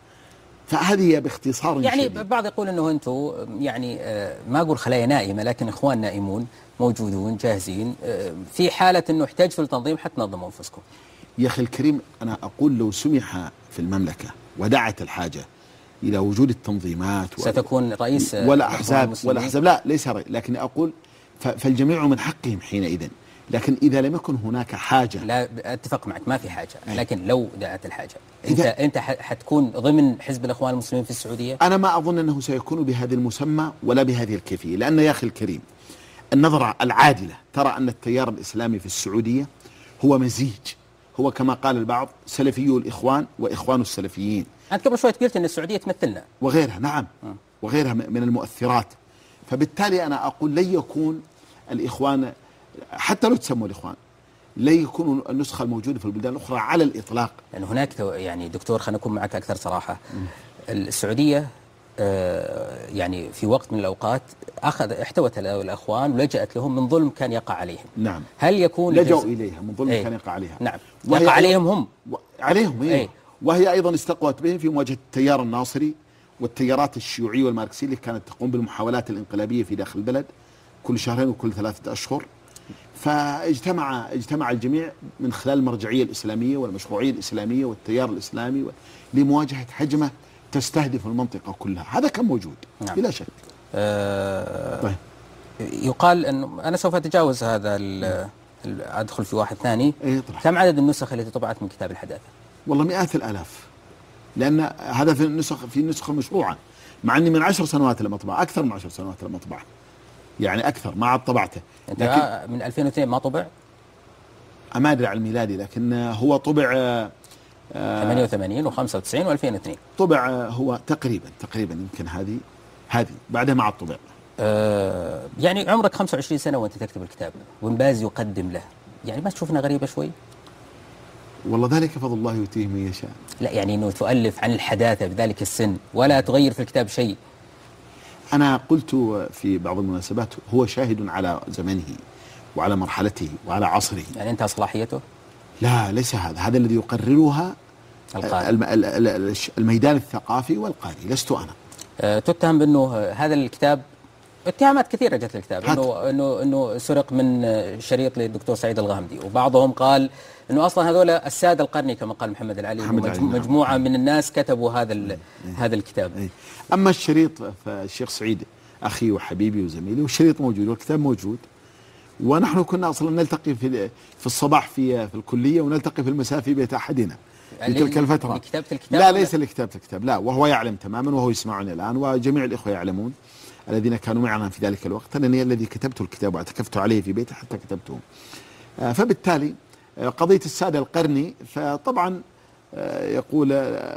فهذه باختصار يعني شديد. بعض يقول أنه أنتم يعني ما أقول خلايا نائمة، لكن إخوان نائمون موجودون جاهزين في حالة أنه احتاجتوا لتنظيم حتى تنظموا أنفسكم. يا أخي الكريم أنا أقول لو سمح في المملكة ودعت الحاجة إلى وجود التنظيمات ستكون رئيس ولا أحزاب لا ليس رئيس، لكن أقول فالجميع من حقهم حينئذ. لكن إذا لم يكن هناك حاجة، لا أتفق معك ما في حاجة، لكن لو دعت الحاجة أنت حتكون ضمن حزب الإخوان المسلمين في السعودية؟ أنا ما أظن أنه سيكون بهذا المسمى ولا بهذه الكيفية، لأن يا أخي الكريم النظرة العادلة ترى أن التيار الإسلامي في السعودية هو مزيج، هو كما قال البعض سلفيو الإخوان وإخوان السلفيين. أنت قبل شوي قلت أن السعودية تمثلنا وغيرها، نعم وغيرها من المؤثرات. فبالتالي أنا أقول لن يكون الإخوان حتى لو تسموا الإخوان لن يكونوا النسخة الموجودة في البلدان الأخرى على الإطلاق. لأن هناك يعني دكتور خلينا نكون معك أكثر صراحة، السعودية يعني في وقت من الأوقات احتوت الأخوان ولجأت لهم من ظلم كان يقع عليهم. نعم. هل يكون لجأوا إليها من ظلم كان يقع عليها؟ نعم. يقع عليهم هم. عليهم إيه. وهي أيضا استقوت بهم في مواجهة التيار الناصري والتيارات الشيوعية والماركسية اللي كانت تقوم بالمحاولات الانقلابية في داخل البلد كل شهرين وكل 3 أشهر. فاجتمع الجميع من خلال المرجعية الإسلامية والمشروعية الإسلامية والتيار الإسلامي لمواجهة هجمة تستهدف المنطقة كلها. هذا كان موجود. نعم. بلا شك. طيب. يقال أنه أنا سوف أتجاوز هذا أدخل في واحد ثاني. كم عدد النسخ التي طبعت من كتاب الحداثة؟ والله مئات الآلاف، لأن هذا في النسخ المشروعة. مع أني من 10 سنوات لم أطبع، أكثر من 10 سنوات لم أطبع، يعني أكثر ما عاد طبعته. أنت من 2002 ما طبع؟ ما أدري على الميلادي، لكن هو طبع 88 و95 و2002. طبع هو تقريبا يمكن هذه بعدها ما عاد طبع. يعني عمرك 25 سنة وأنت تكتب الكتاب وابن باز يقدم له، يعني ما تشوفنا غريبة شوي؟ والله ذلك فضل الله يؤتيه من يشاء. لا يعني أنه تؤلف عن الحداثة بذلك السن ولا تغير في الكتاب شيء. أنا قلت في بعض المناسبات هو شاهد على زمنه وعلى مرحلته وعلى عصره. يعني انتهى صلاحيته؟ لا ليس هذا الذي يقررها القارئ، الميدان الثقافي والقارئ، لست أنا. تتهم بأنه هذا الكتاب، اتهامات كثيرة جت الكتاب انه سرق من شريط للدكتور سعيد الغامدي، وبعضهم قال انه اصلا هذول السادة القرني كما قال محمد العلي، مجموعة من الناس كتبوا هذا الكتاب. اما الشريط فالشيخ سعيد اخي وحبيبي وزميلي، والشريط موجود والكتاب موجود، ونحن كنا اصلا نلتقي في الصباح في الكلية، ونلتقي في المساء في بيت احدنا في تلك الفترة. لكتابة الكتاب؟ لا ليس لكتابة الكتاب، لا، وهو يعلم تماما وهو يسمعني الآن، وجميع الإخوة يعلمون الذين كانوا معنا في ذلك الوقت أنني الذي كتبت الكتاب واعتكفت عليه في بيته حتى كتبته. فبالتالي قضية السادة القرني، فطبعا يقول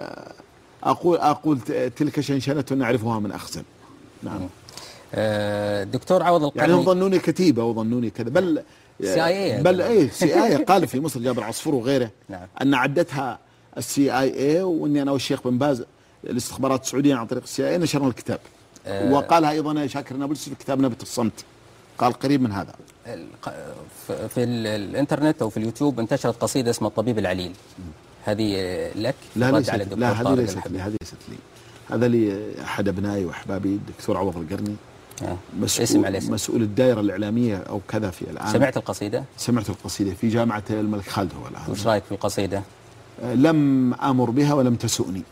أقول تلك شنشنة نعرفها من أخزن. نعم. دكتور عوض القرني، يعني هم ظنوني كتيبة وظنوني كذا، بل CIA قال في مصر جابر عصفور وغيره. نعم. أن عدتها CIA، واني انا والشيخ بن باز الاستخبارات السعوديه عن طريق CIA نشرنا الكتاب. وقالها ايضا شاكر نابلسي في كتاب نبت الصمت، قال قريب من هذا. في الانترنت او في اليوتيوب انتشرت قصيده اسمها الطبيب العليل، هذه لك؟ لا ليست لي، لا هذه ليست لي، هذا لي احد ابنائي واحبابي الدكتور عوض القرني، مسؤول الدائره الاعلاميه او كذا في الان. سمعت القصيده؟ سمعت القصيده في جامعه الملك خالد هو الان. وش رايك في القصيده؟ لم امر بها ولم تسؤني.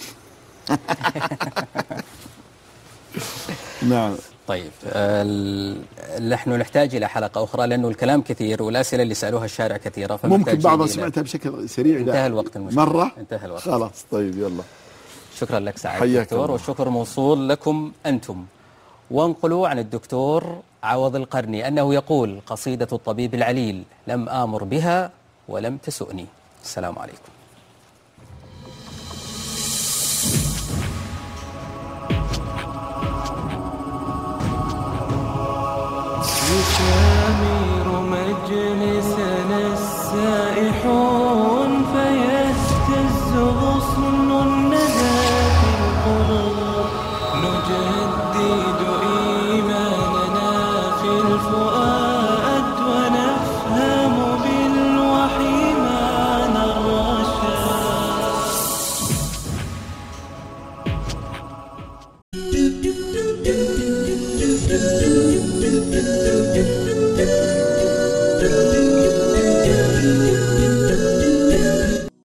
نعم. طيب نحن نحتاج إلى حلقة أخرى لأنه الكلام كثير والأسئلة اللي سألوها الشارع كثيرة، ممكن بعضها سمعتها بشكل سريع. انتهى الوقت مرة. انتهى الوقت خلاص. طيب يلا. شكرا لك سعيد دكتور، والشكر موصول لكم أنتم. وانقلوا عن الدكتور عوض القرني أنه يقول قصيدة الطبيب العليل لم آمر بها ولم تسؤني. السلام عليكم. يشامر مجلسنا السائحون فيهتز غصن الندى في القلوب، نجدد إيماننا في الفؤاد.